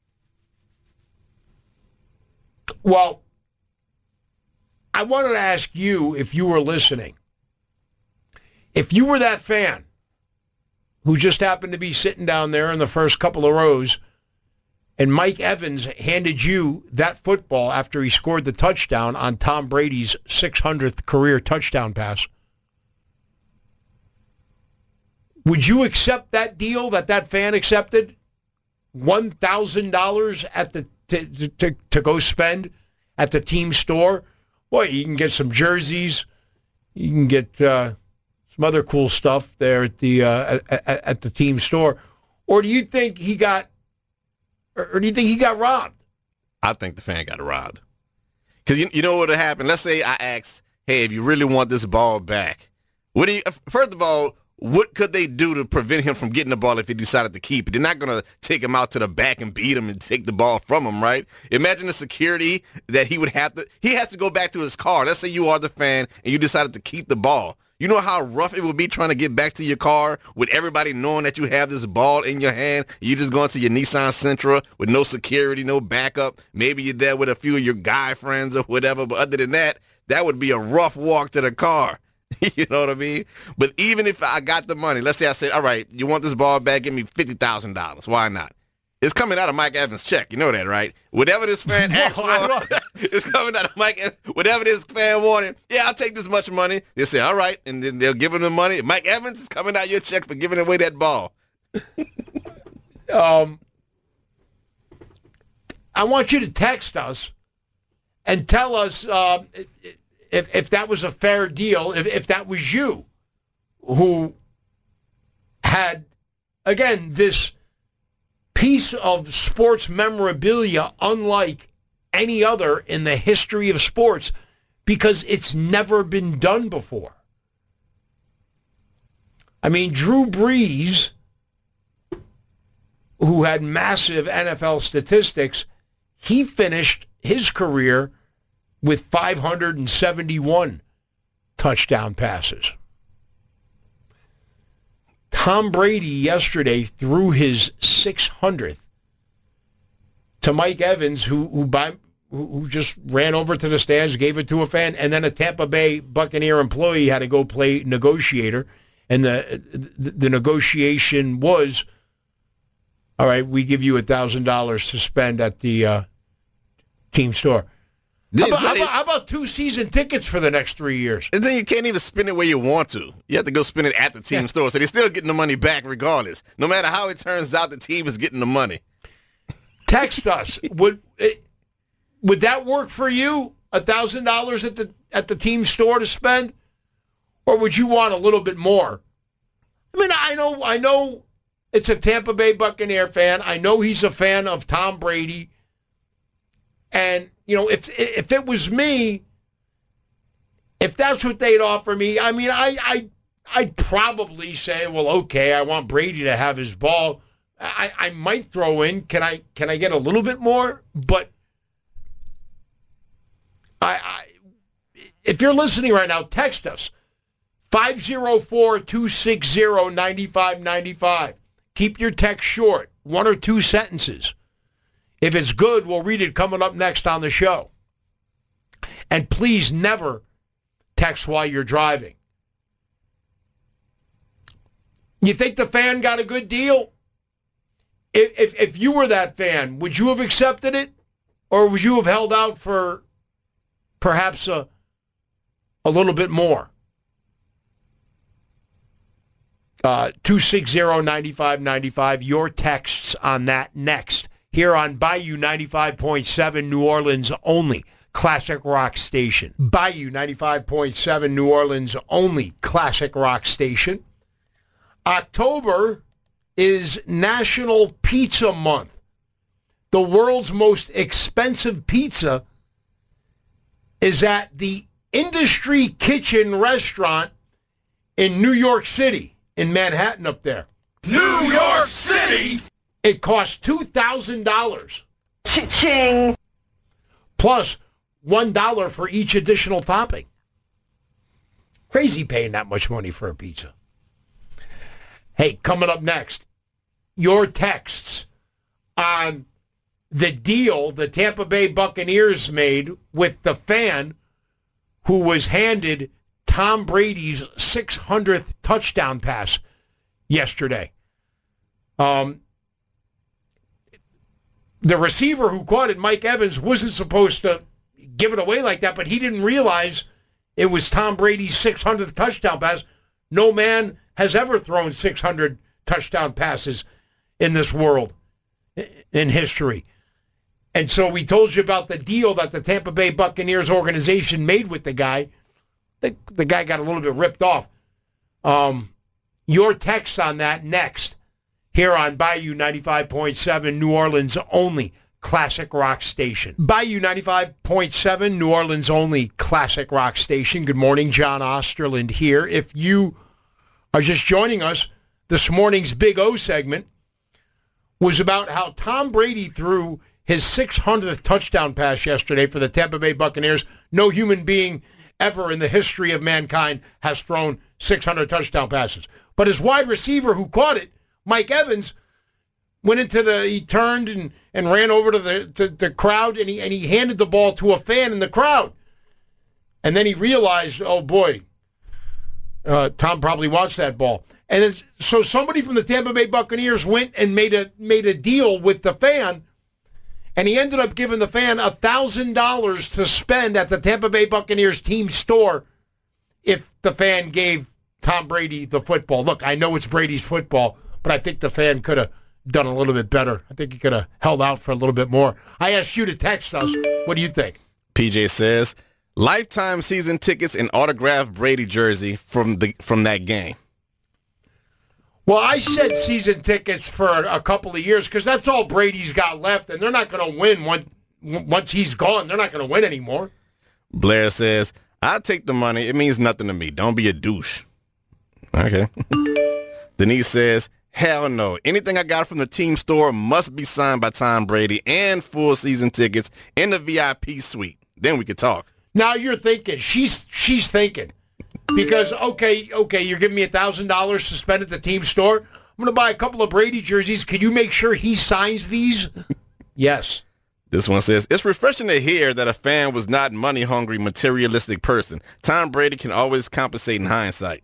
Well, I wanted to ask you, if you were listening, if you were that fan who just happened to be sitting down there in the first couple of rows, and Mike Evans handed you that football after he scored the touchdown on Tom Brady's six hundredth career touchdown pass, would you accept that deal that that fan accepted? one thousand dollars at the to, to, to go spend at the team store? Boy, you can get some jerseys. You can get uh, some other cool stuff there at the uh, at, at the team store. Or do you think he got Or do you think he got robbed? I think the fan got robbed. Because you, you know what would happen? Let's say I asked, hey, if you really want this ball back, what do you, first of all, what could they do to prevent him from getting the ball if he decided to keep it? They're not going to take him out to the back and beat him and take the ball from him, right? Imagine the security that he would have to, he has to go back to his car. Let's say you are the fan and you decided to keep the ball. You know how rough it would be trying to get back to your car with everybody knowing that you have this ball in your hand. You just going to your Nissan Sentra with no security, no backup. Maybe you're there with a few of your guy friends or whatever. But other than that, that would be a rough walk to the car. You know what I mean? But even if I got the money, let's say I said, all right, you want this ball back? Give me fifty thousand dollars. Why not? It's coming out of Mike Evans' check. You know that, right? Whatever this fan asked for, it's coming out of Mike Evans. Whatever this fan wanted, yeah, I'll take this much money. They say, all right, and then they'll give him the money. Mike Evans is coming out your check for giving away that ball. um, I want you to text us and tell us uh, if if that was a fair deal, if if that was you who had, again, this piece of sports memorabilia unlike any other in the history of sports, because it's never been done before. I mean, Drew Brees, who had massive N F L statistics, he finished his career with five hundred seventy-one touchdown passes. Tom Brady yesterday threw his six hundredth to Mike Evans, who who, by, who just ran over to the stands, gave it to a fan, and then a Tampa Bay Buccaneer employee had to go play negotiator, and the the, the negotiation was, all right, we give you one thousand dollars to spend at the uh, team store. How about, how, about, how about two season tickets for the next three years? And then you can't even spend it where you want to. You have to go spend it at the team yeah. store. So they're still getting the money back regardless. No matter how it turns out, the team is getting the money. Text us. Would it, would that work for you? A thousand dollars at the at the team store to spend, or would you want a little bit more? I mean, I know, I know, it's a Tampa Bay Buccaneer fan. I know he's a fan of Tom Brady, and you know, if if it was me, if that's what they'd offer me, I mean, I I I'd probably say, well, okay, I want Brady to have his ball. I, I might throw in, can I can I get a little bit more? But I, I if you're listening right now, text us. five oh four, two six zero, nine five nine five. Keep your text short, one or two sentences. If it's good, we'll read it coming up next on the show. And please never text while you're driving. You think the fan got a good deal? If, if if you were that fan, would you have accepted it? Or would you have held out for perhaps a, a little bit more? Uh, two six zero, nine five nine five. Your texts on that next. Here on Bayou ninety-five point seven, New Orleans only classic rock station. Bayou ninety-five point seven, New Orleans only classic rock station. October is National Pizza Month. The world's most expensive pizza is at the Industry Kitchen restaurant in New York City, in Manhattan up there. New York City! It costs two thousand dollars. Cha-ching! Plus one dollar for each additional topping. Crazy paying that much money for a pizza. Hey, coming up next, your texts on the deal the Tampa Bay Buccaneers made with the fan who was handed Tom Brady's six hundredth touchdown pass yesterday. Um, the receiver who caught it, Mike Evans, wasn't supposed to give it away like that, but he didn't realize it was Tom Brady's six hundredth touchdown pass. No man has ever thrown six hundred touchdown passes in this world, in history. And so we told you about the deal that the Tampa Bay Buccaneers organization made with the guy. The, the guy got a little bit ripped off. Um, your text on that next, here on Bayou ninety-five point seven, New Orleans only classic rock station. Bayou ninety-five point seven, New Orleans only classic rock station. Good morning, John Osterland here. If you are just joining us, this morning's Big O segment was about how Tom Brady threw his six hundredth touchdown pass yesterday for the Tampa Bay Buccaneers. No human being ever in the history of mankind has thrown six hundred touchdown passes. But his wide receiver who caught it, Mike Evans, went into the, he turned and, and ran over to the to the crowd, and he and he handed the ball to a fan in the crowd. And then he realized, oh boy, uh, Tom probably wants that ball. And it's, so somebody from the Tampa Bay Buccaneers went and made a made a deal with the fan, and he ended up giving the fan one thousand dollars to spend at the Tampa Bay Buccaneers team store if the fan gave Tom Brady the football. Look, I know it's Brady's football, but I think the fan could have done a little bit better. I think he could have held out for a little bit more. I asked you to text us. What do you think? P J says, lifetime season tickets and autographed Brady jersey from the from that game. Well, I said season tickets for a couple of years because that's all Brady's got left, and they're not going to win once, once he's gone. They're not going to win anymore. Blair says, I'll take the money. It means nothing to me. Don't be a douche. Okay. Denise says, hell no. Anything I got from the team store must be signed by Tom Brady and full season tickets in the V I P suite. Then we could talk. Now you're thinking. She's she's thinking. Because, okay, okay, you're giving me one thousand dollars to spend at the team store. I'm going to buy a couple of Brady jerseys. Can you make sure he signs these? Yes. This one says, it's refreshing to hear that a fan was not money-hungry, materialistic person. Tom Brady can always compensate in hindsight.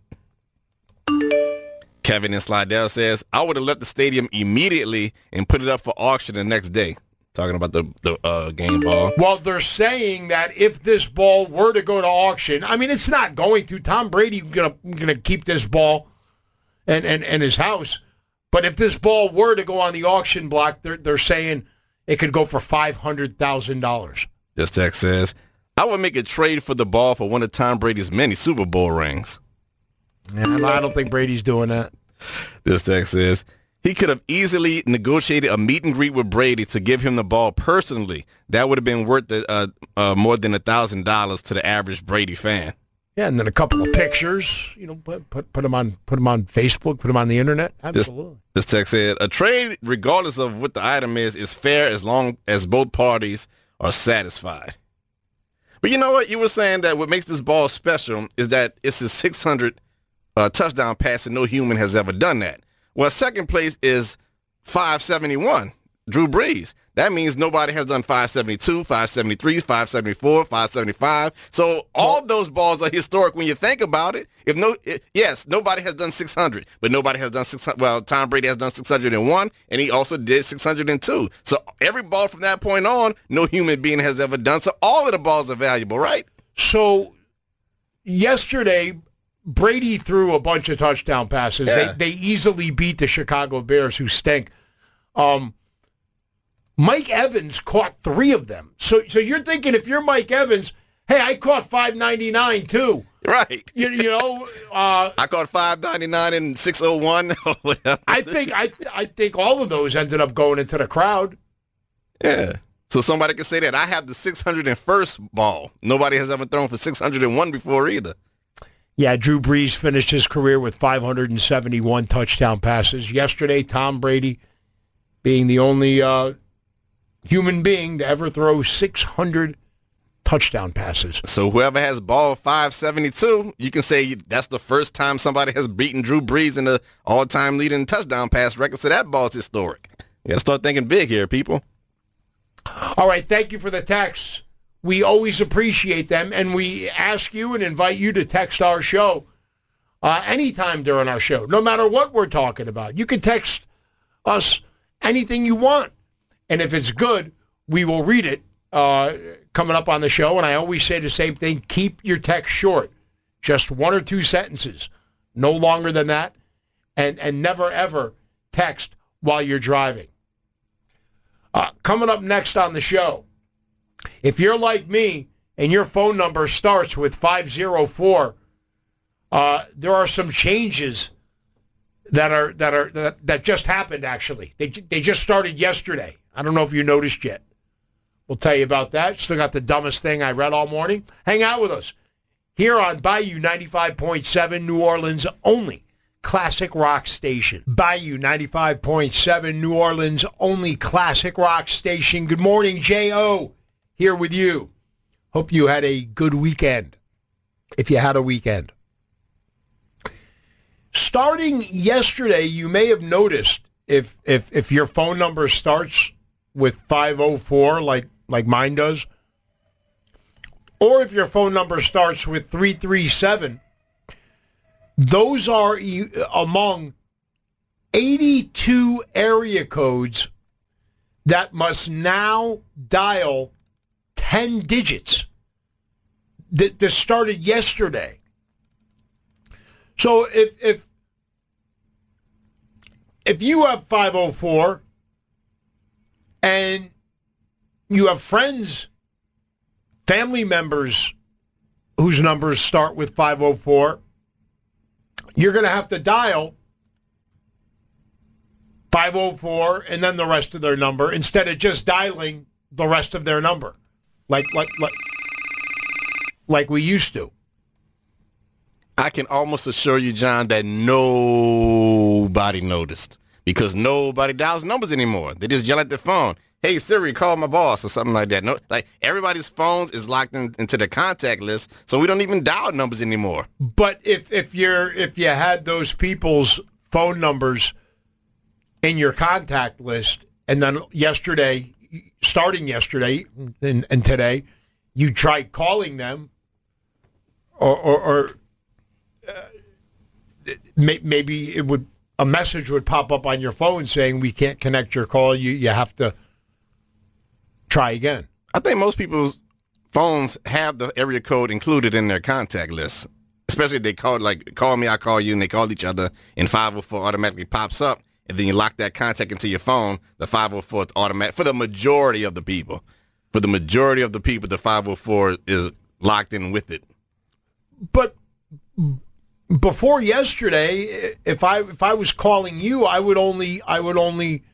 Kevin in Slidell says, I would have left the stadium immediately and put it up for auction the next day. Talking about the, the uh, game ball. Well, they're saying that if this ball were to go to auction, I mean, it's not going to. Tom Brady gonna gonna keep this ball and, and, and his house. But if this ball were to go on the auction block, they're they're saying it could go for five hundred thousand dollars. This text says, I would make a trade for the ball for one of Tom Brady's many Super Bowl rings. And I don't think Brady's doing that. This text says, he could have easily negotiated a meet and greet with Brady to give him the ball personally. That would have been worth uh, uh, more than one thousand dollars to the average Brady fan. Yeah, and then a couple of pictures, you know, put put, put them on put them on Facebook, put them on the internet. Absolutely. This, this text said, a trade, regardless of what the item is, is fair as long as both parties are satisfied. But you know what? You were saying that what makes this ball special is that it's a six hundred uh, touchdown pass and no human has ever done that. Well, second place is five seventy-one, Drew Brees. That means nobody has done five seventy-two, five seventy-three, five seventy-four, five seventy-five. So all those balls are historic when you think about it. If no, it, yes, nobody has done six hundred, but nobody has done six hundred. Well, Tom Brady has done six hundred one, and he also did six hundred two. So every ball from that point on, no human being has ever done. So all of the balls are valuable, right? So yesterday, Brady threw a bunch of touchdown passes. Yeah. They, they easily beat the Chicago Bears, who stink. Um, Mike Evans caught three of them. So so you're thinking if you're Mike Evans, hey, I caught five ninety-nine too. Right. You, you know, uh, I caught five ninety-nine and six oh one or whatever. I think I I think all of those ended up going into the crowd. Yeah. So somebody can say that. I have the six hundred first ball. Nobody has ever thrown for six hundred one before either. Yeah, Drew Brees finished his career with five hundred seventy-one touchdown passes. Yesterday, Tom Brady being the only uh, human being to ever throw six hundred touchdown passes. So whoever has ball five seventy-two, you can say that's the first time somebody has beaten Drew Brees in the all-time leading touchdown pass record. So that ball's historic. You got to start thinking big here, people. All right, thank you for the texts. We always appreciate them, and we ask you and invite you to text our show uh, anytime during our show, no matter what we're talking about. You can text us anything you want, and if it's good, we will read it uh, coming up on the show, and I always say the same thing, keep your text short, just one or two sentences, no longer than that, and, and never, ever text while you're driving. Uh, coming up next on the show, if you're like me and your phone number starts with five oh four, uh, there are some changes that are that are that, that just happened. Actually, they they just started yesterday. I don't know if you noticed yet. We'll tell you about that. Still got the dumbest thing I read all morning. Hang out with us here on Bayou ninety-five point seven, New Orleans' only classic rock station. Bayou ninety-five point seven, New Orleans' only classic rock station. Good morning, J O here with you. Hope you had a good weekend, if you had a weekend. Starting yesterday, you may have noticed if if if your phone number starts with five oh four, like like mine does, or if your phone number starts with three three seven, those are among eighty-two area codes that must now dial ten digits. That, that started yesterday. So if if if you have five oh four and you have friends, family members whose numbers start with five oh four, you're going to have to dial five oh four and then the rest of their number instead of just dialing the rest of their number like like like like we used to. I can almost assure you, John, that nobody noticed because nobody dials numbers anymore. They just yell at their phone, "Hey Siri, call my boss," or something like that. No, like everybody's phones is locked in, into the contact list, so we don't even dial numbers anymore. But if if you're if you had those people's phone numbers in your contact list, and then yesterday, starting yesterday and, and today, you tried calling them, or or, or uh, may, maybe it would a message would pop up on your phone saying we can't connect your call. You you have to try again. I think most people's phones have the area code included in their contact list, especially if they call like call me, I call you, and they call each other, and five oh four automatically pops up, and then you lock that contact into your phone. The five oh four is automatic for the majority of the people. for the majority of the people, the five oh four is locked in with it. But before yesterday, if I if I was calling you, I would only I would only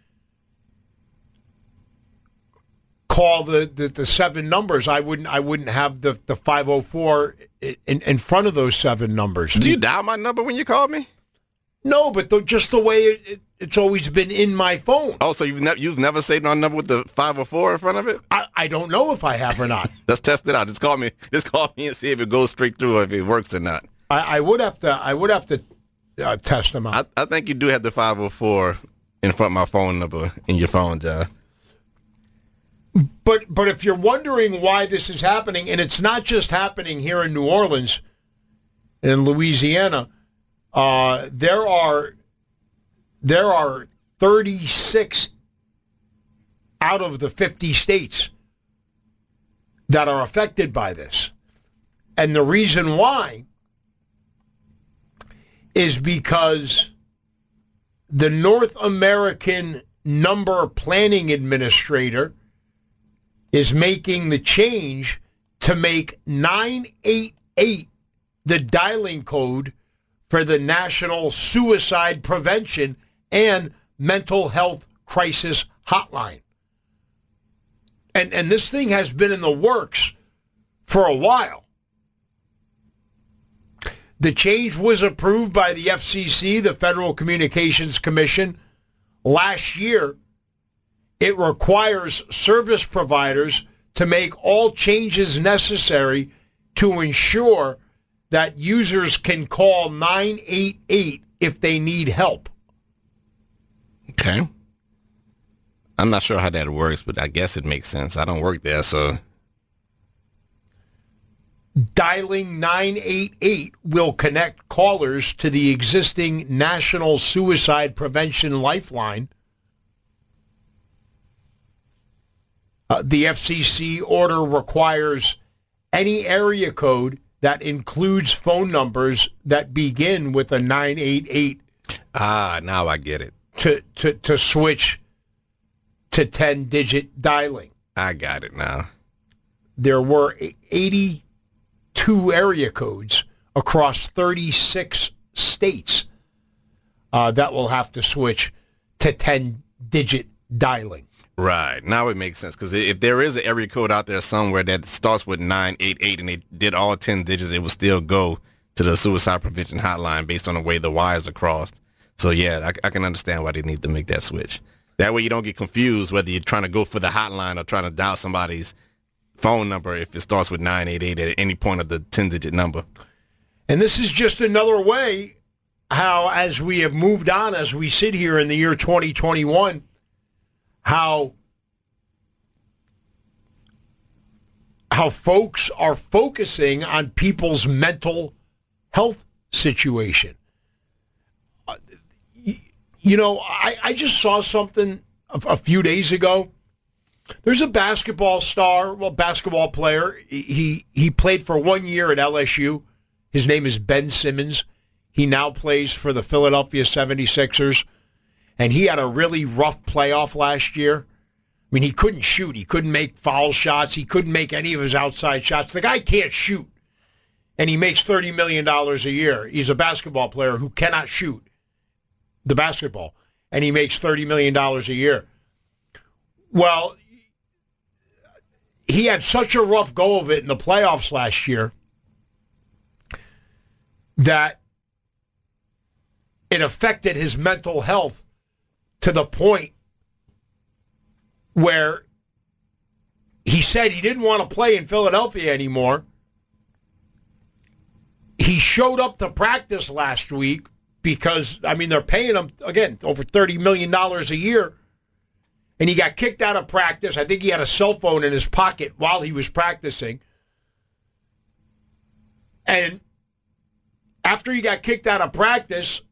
call the, the, the seven numbers. I wouldn't I wouldn't have the, the five oh four in, in front of those seven numbers. Do you dial my number when you call me? No, but the, just the way it, it, it's always been in my phone. Oh, so you've, ne- you've never saved my number with the five oh four in front of it? I, I don't know if I have or not. Let's test it out. Just call me. Just call me and see if it goes straight through or if it works or not. I, I would have to. I would have to uh, test them out. I, I think you do have the five oh four in front of my phone number in your phone, John. But but if you're wondering why this is happening, and it's not just happening here in New Orleans, in Louisiana, uh, there are there are thirty-six out of the fifty states that are affected by this, and the reason why is because the North American Number Planning Administrator is making the change to make nine eight eight the dialing code for the National Suicide Prevention and Mental Health Crisis Hotline. And and this thing has been in the works for a while. The change was approved by the F C C, the Federal Communications Commission, last year. It requires service providers to make all changes necessary to ensure that users can call nine eight eight if they need help. Okay. I'm not sure how that works, but I guess it makes sense. I don't work there, so. Dialing nine eight eight will connect callers to the existing National Suicide Prevention Lifeline. Uh, the F C C order requires any area code that includes phone numbers that begin with a nine eight eight. Ah, now I get it. To, to, to switch to ten-digit dialing. I got it now. There were eighty-two area codes across thirty-six states uh, that will have to switch to ten-digit dialing. Right. Now it makes sense, because if there is an area code out there somewhere that starts with nine eight eight and they did all ten digits, it would still go to the suicide prevention hotline based on the way the wires are crossed. So, yeah, I, I can understand why they need to make that switch. That way you don't get confused whether you're trying to go for the hotline or trying to dial somebody's phone number if it starts with nine eight eight at any point of the ten-digit number. And this is just another way how, as we have moved on, as we sit here in the year twenty twenty-one, how how folks are focusing on people's mental health situation. Uh, you, you know, I, I just saw something a, a few days ago. There's a basketball star, well, basketball player. He he played for one year at L S U. His name is Ben Simmons. He now plays for the Philadelphia seventy-sixers. And he had a really rough playoff last year. I mean, he couldn't shoot. He couldn't make foul shots. He couldn't make any of his outside shots. The guy can't shoot. And he makes thirty million dollars a year. He's a basketball player who cannot shoot the basketball. And he makes thirty million dollars a year. Well, he had such a rough go of it in the playoffs last year that it affected his mental health to the point where he said he didn't want to play in Philadelphia anymore. He showed up to practice last week because, I mean, they're paying him, again, over thirty million dollars a year. And he got kicked out of practice. I think he had a cell phone in his pocket while he was practicing. And after he got kicked out of practice,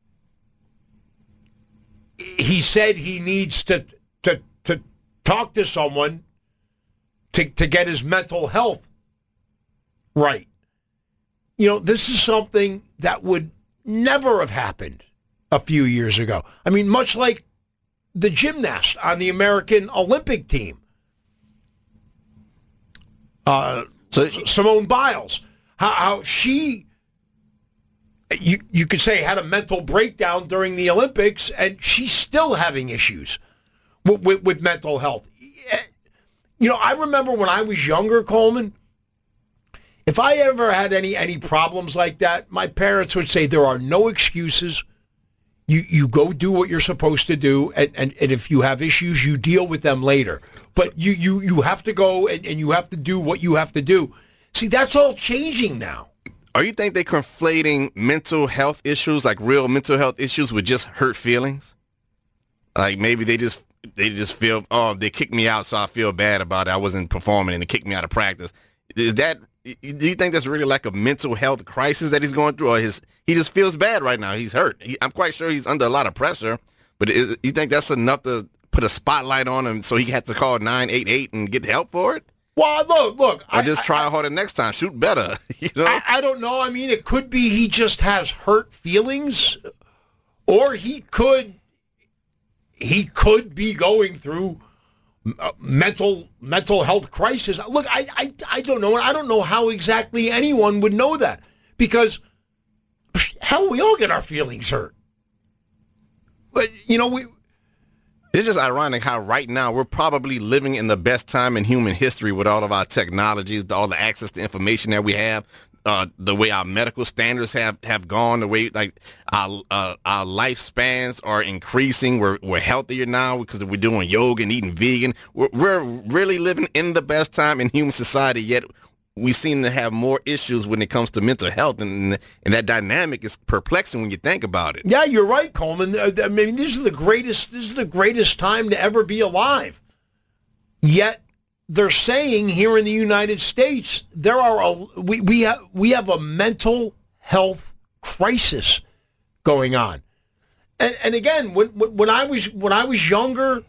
he said he needs to to to talk to someone to to get his mental health right. You know, this is something that would never have happened a few years ago. I mean, much like the gymnast on the American Olympic team. uh, so, Simone Biles, how, how she, you you could say, had a mental breakdown during the Olympics, and she's still having issues with, with, with mental health. You know, I remember when I was younger, Coleman, if I ever had any any problems like that, my parents would say there are no excuses. You you go do what you're supposed to do, and, and, and if you have issues, you deal with them later. But so, you, you, you have to go and, and you have to do what you have to do. See, that's all changing now. Or you think they're conflating mental health issues, like real mental health issues, with just hurt feelings? Like maybe they just they just feel, oh, they kicked me out, so I feel bad about it. I wasn't performing, and they kicked me out of practice. Is that... Do you think that's really like a mental health crisis that he's going through, or his he just feels bad right now? He's hurt. He, I'm quite sure he's under a lot of pressure, but is, you think that's enough to put a spotlight on him so he had to call nine eight eight and get help for it? Well, look, look. Or I, just try I, harder next time, shoot better. You know, I, I don't know. I mean, it could be he just has hurt feelings, or he could he could be going through Uh, mental mental health crisis. Look, I, I I don't know. I don't know how exactly anyone would know that, because hell, we all get our feelings hurt. But you know, we. It's just ironic how right now we're probably living in the best time in human history with all of our technologies, all the access to information that we have. Uh, the way our medical standards have, have gone, the way like our uh, our lifespans are increasing. We're we're healthier now because we're doing yoga and eating vegan. We're, we're really living in the best time in human society. Yet we seem to have more issues when it comes to mental health, and and that dynamic is perplexing when you think about it. Yeah, you're right, Coleman. I mean, this is the greatest. This is the greatest time to ever be alive. Yet they're saying here in the United States there are a, we we have we have a mental health crisis going on, and and again when when I was when I was younger,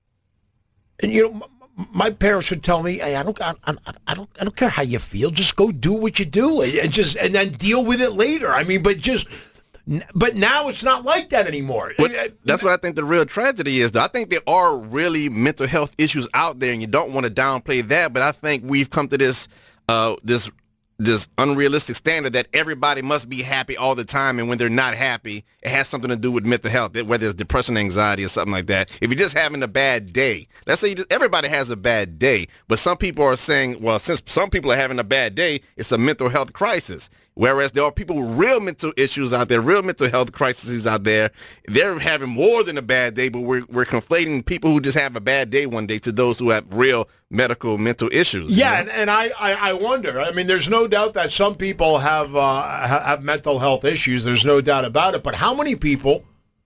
and you know my parents would tell me, hey, I don't I, I, I don't I don't care how you feel, just go do what you do and just and then deal with it later. I mean, but just. But now it's not like that anymore. But that's what I think the real tragedy is, though. I think there are really mental health issues out there, and you don't want to downplay that. But I think we've come to this uh, this this unrealistic standard that everybody must be happy all the time, and when they're not happy, it has something to do with mental health, whether it's depression, anxiety, or something like that. If you're just having a bad day, let's say you just, everybody has a bad day, but some people are saying, well, since some people are having a bad day, it's a mental health crisis. Whereas there are people with real mental issues out there, real mental health crises out there. They're having more than a bad day, but we're we're conflating people who just have a bad day one day to those who have real medical mental issues. Yeah, you know? and, and I, I, I wonder. I mean, there's no doubt that some people have uh, have mental health issues. There's no doubt about it. But how many people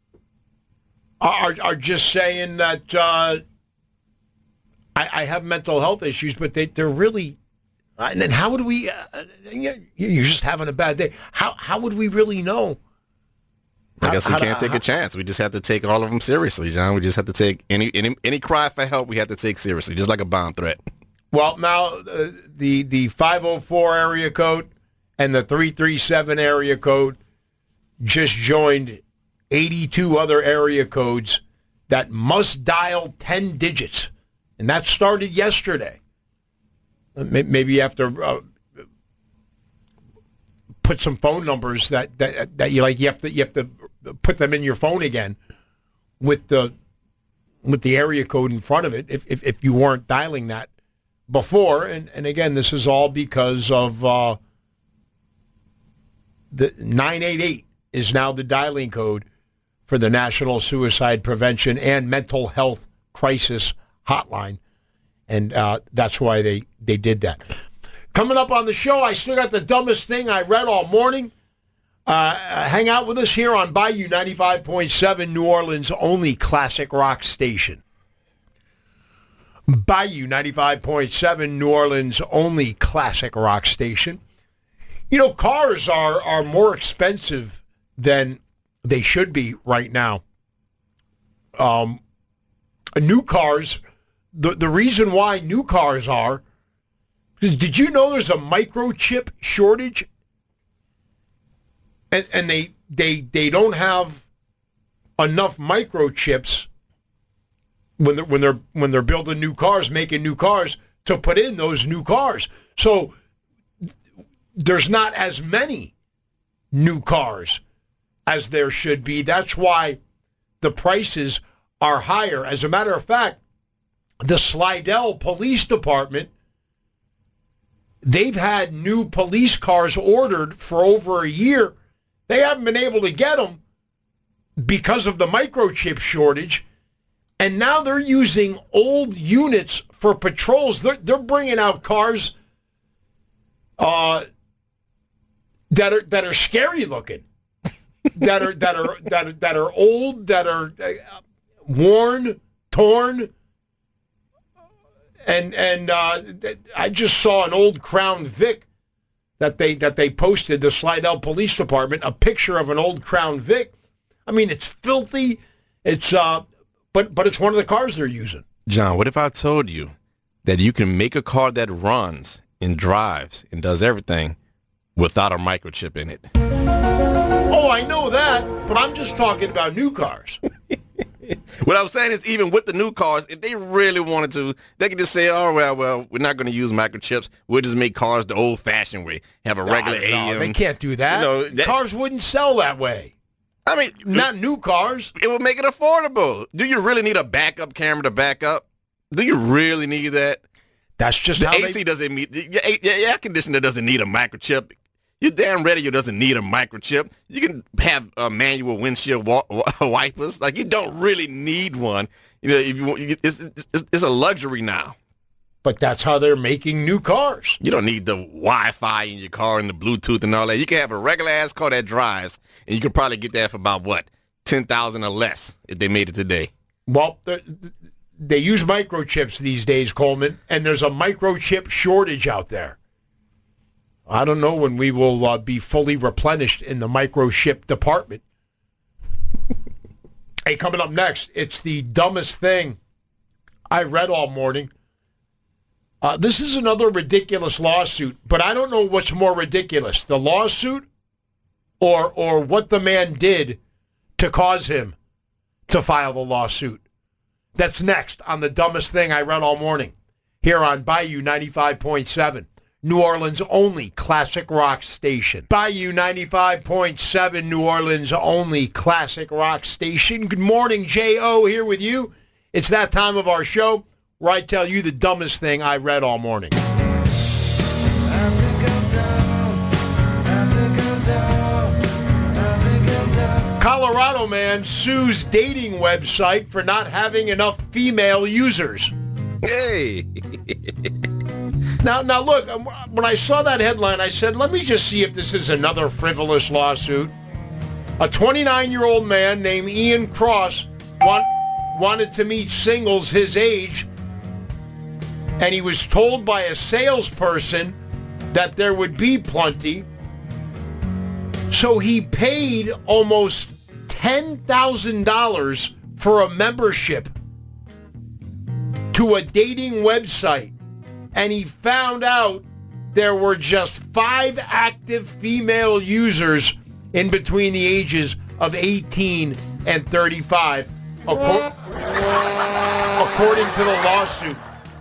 are are just saying that uh, I, I have mental health issues, but they, they're really... And then how would we, uh, you're just having a bad day. How how would we really know? I guess we how, can't how, take how, a chance. We just have to take all of them seriously, John. We just have to take any any any cry for help we have to take seriously, just like a bomb threat. Well, now uh, the, the five oh four area code and the three three seven area code just joined eighty-two other area codes that must dial ten digits. And that started yesterday. Maybe you have to uh, put some phone numbers that, that that you like. You have to you have to put them in your phone again with the with the area code in front of it. If if, if you weren't dialing that before, and, and again, this is all because of uh, the nine eight eight is now the dialing code for the National Suicide Prevention and Mental Health Crisis Hotline. And uh, that's why they, they did that. Coming up on the show, I still got the dumbest thing I read all morning. Uh, hang out with us here on Bayou ninety-five point seven, New Orleans' only classic rock station. Bayou ninety-five point seven, New Orleans' only classic rock station. You know, cars are, are more expensive than they should be right now. Um, new cars... The the reason why new cars are, did you know there's a microchip shortage? And and they they they don't have enough microchips when they're when they're when they're building new cars, making new cars to put in those new cars. So there's not as many new cars as there should be. That's why the prices are higher. As a matter of fact, the Slidell Police Department, they've had new police cars ordered for over a year. They haven't been able to get them because of the microchip shortage. And now they're using old units for patrols. They're, they're bringing out cars uh, that are that are scary looking, that are that are that are, that are old, that are uh, worn, torn. And and uh, I just saw an old Crown Vic that they that they posted, the Slidell Police Department, a picture of an old Crown Vic. I mean, it's filthy. It's uh, but but it's one of the cars they're using. John, what if I told you that you can make a car that runs and drives and does everything without a microchip in it? Oh, I know that, but I'm just talking about new cars. What I'm saying is, even with the new cars, if they really wanted to, they could just say, oh, well, well, we're not going to use microchips. We'll just make cars the old-fashioned way, have a regular no, A M. No, they can't do that. You know, that. Cars wouldn't sell that way. I mean, not new cars. It would make it affordable. Do you really need a backup camera to back up? Do you really need that? That's just the how A C they... doesn't need, your, your air conditioner doesn't need a microchip. Your damn radio doesn't need a microchip. You can have uh, manual windshield wa- wipers. Like, you don't really need one. You know, if you want, you, it's, it's, it's a luxury now. But that's how they're making new cars. You don't need the Wi-Fi in your car and the Bluetooth and all that. You can have a regular-ass car that drives, and you could probably get that for about, what, ten thousand dollars or less if they made it today. Well, they use microchips these days, Coleman, and there's a microchip shortage out there. I don't know when we will uh, be fully replenished in the microchip department. Hey, coming up next, it's the dumbest thing I read all morning. Uh, this is another ridiculous lawsuit, but I don't know what's more ridiculous, the lawsuit or or what the man did to cause him to file the lawsuit. That's next on the dumbest thing I read all morning here on Bayou ninety-five point seven. New Orleans' only classic rock station. Bayou ninety-five point seven, New Orleans' only classic rock station. Good morning, J O here with you. It's that time of our show where I tell you the dumbest thing I read all morning. I think I'm dumb. I think I'm dumb. I think I'm dumb. Colorado man sues dating website for not having enough female users. Hey! Now, now look, when I saw that headline, I said, let me just see if this is another frivolous lawsuit. A twenty-nine-year-old man named Ian Cross want, wanted to meet singles his age, and he was told by a salesperson that there would be plenty. So he paid almost ten thousand dollars for a membership to a dating website. And he found out there were just five active female users in between the ages of eighteen and thirty-five, according, according to the lawsuit.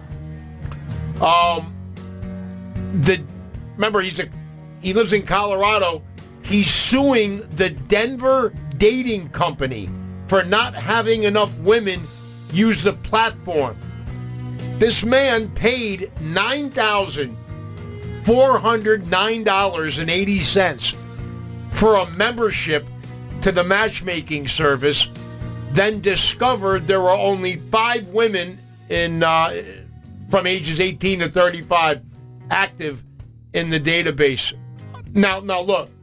Um, the remember he's a he lives in Colorado. He's suing the Denver dating company for not having enough women use the platform. This man paid nine thousand four hundred nine dollars and eighty cents for a membership to the matchmaking service, then discovered there were only five women in uh, from ages eighteen to thirty-five active in the database. Now, now look,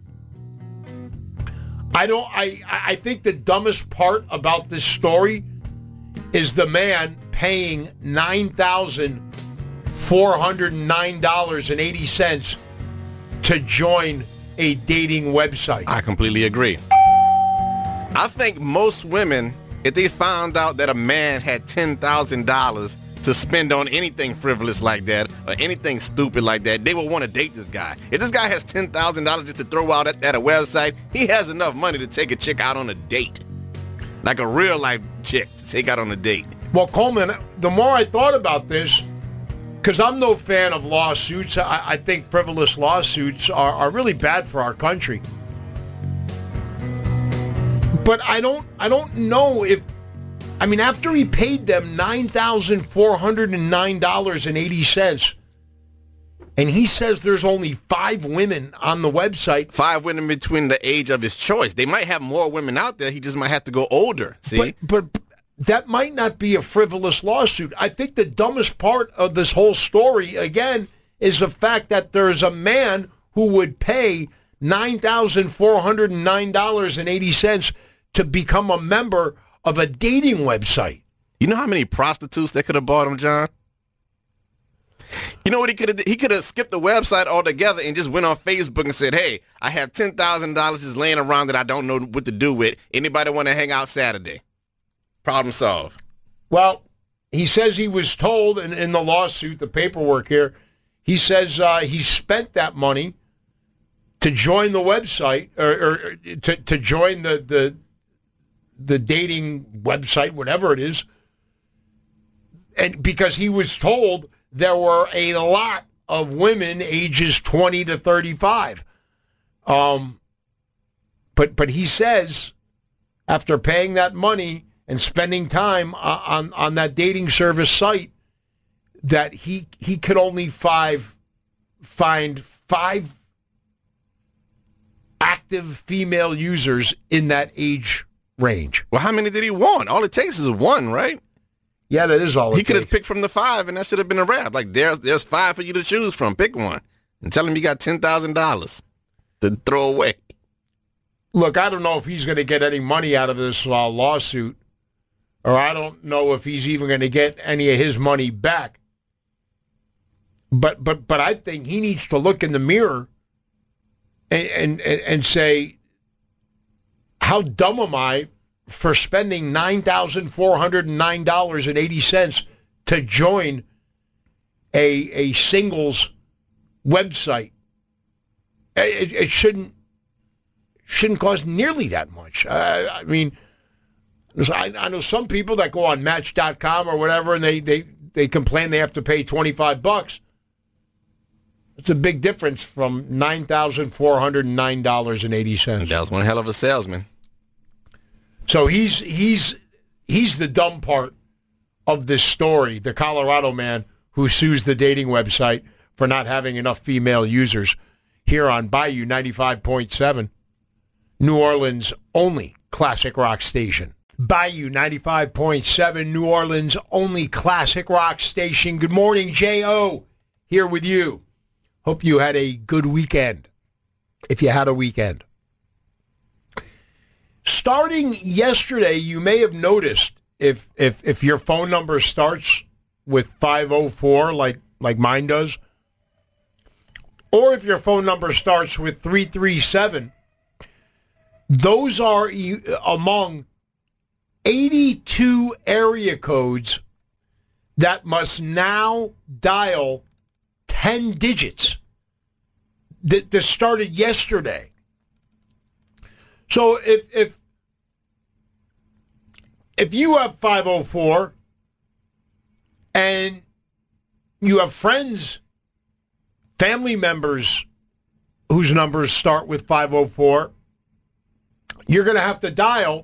I don't. I I think the dumbest part about this story is the man paying nine thousand four hundred nine dollars and eighty cents to join a dating website. I completely agree. I think most women, if they found out that a man had ten thousand dollars to spend on anything frivolous like that or anything stupid like that, they would want to date this guy. If this guy has ten thousand dollars just to throw out at, at a website, he has enough money to take a chick out on a date. Like a real life chick to take out on a date. Well, Coleman, the more I thought about this, because I'm no fan of lawsuits. I, I think frivolous lawsuits are, are really bad for our country. But I don't I don't know if, I mean, after he paid them nine thousand four hundred nine dollars and eighty cents, and he says there's only five women on the website. Five women between the age of his choice. They might have more women out there. He just might have to go older, see? But, but that might not be a frivolous lawsuit. I think the dumbest part of this whole story, again, is the fact that there's a man who would pay nine thousand four hundred nine dollars and eighty cents to become a member of a dating website. You know how many prostitutes they could have bought him, John? You know what he could have? He could have skipped the website altogether and just went on Facebook and said, "Hey, I have ten thousand dollars just laying around that I don't know what to do with. Anybody want to hang out Saturday?" Problem solved. Well, he says he was told in, in the lawsuit, the paperwork here, he says uh, he spent that money to join the website or, or to, to join the, the the dating website, whatever it is, and because he was told there were a lot of women ages twenty to thirty-five. Um, but but he says after paying that money and spending time on, on that dating service site that he he could only five, find five active female users in that age range. Well, how many did he want? All it takes is one, right? Yeah, that is all it He could have takes. picked from the five, and that should have been a wrap. Like, there's there's five for you to choose from. Pick one. And tell him you got ten thousand dollars to throw away. Look, I don't know if he's going to get any money out of this uh, lawsuit, or I don't know if he's even going to get any of his money back. But but but I think he needs to look in the mirror and and, and say, how dumb am I for spending nine thousand four hundred nine dollars and eighty cents to join a a singles website? It, it shouldn't shouldn't cost nearly that much. Uh, I mean, I, I know some people that go on Match dot com or whatever, and they, they, they complain they have to pay twenty-five bucks. It's a big difference from nine thousand four hundred nine dollars and eighty cents. That was one hell of a salesman. So he's he's he's the dumb part of this story, the Colorado man who sues the dating website for not having enough female users, here on Bayou ninety-five point seven, New Orleans' only classic rock station. Bayou ninety-five point seven, New Orleans' only classic rock station. Good morning, J O, here with you. Hope you had a good weekend, if you had a weekend. Starting yesterday, you may have noticed, if if if your phone number starts with five oh four, like like mine does, or if your phone number starts with three three seven, those are among eighty-two area codes that must now dial ten digits. That this started yesterday. So if if if you have five oh four and you have friends, family members whose numbers start with five oh four, you're going to have to dial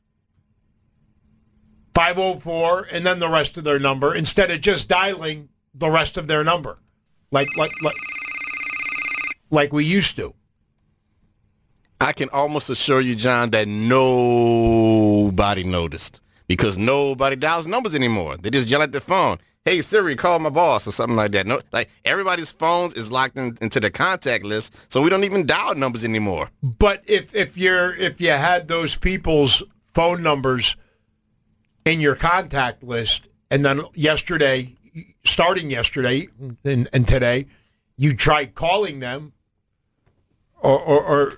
five oh four and then the rest of their number instead of just dialing the rest of their number like like like like we used to. I can almost assure you, John, that nobody noticed because nobody dials numbers anymore. They just yell at their phone, "Hey, Siri, call my boss," or something like that. No, like everybody's phones is locked in, into the contact list, so we don't even dial numbers anymore. But if if you're if you had those people's phone numbers in your contact list, and then yesterday, starting yesterday and, and today, you tried calling them, or or. or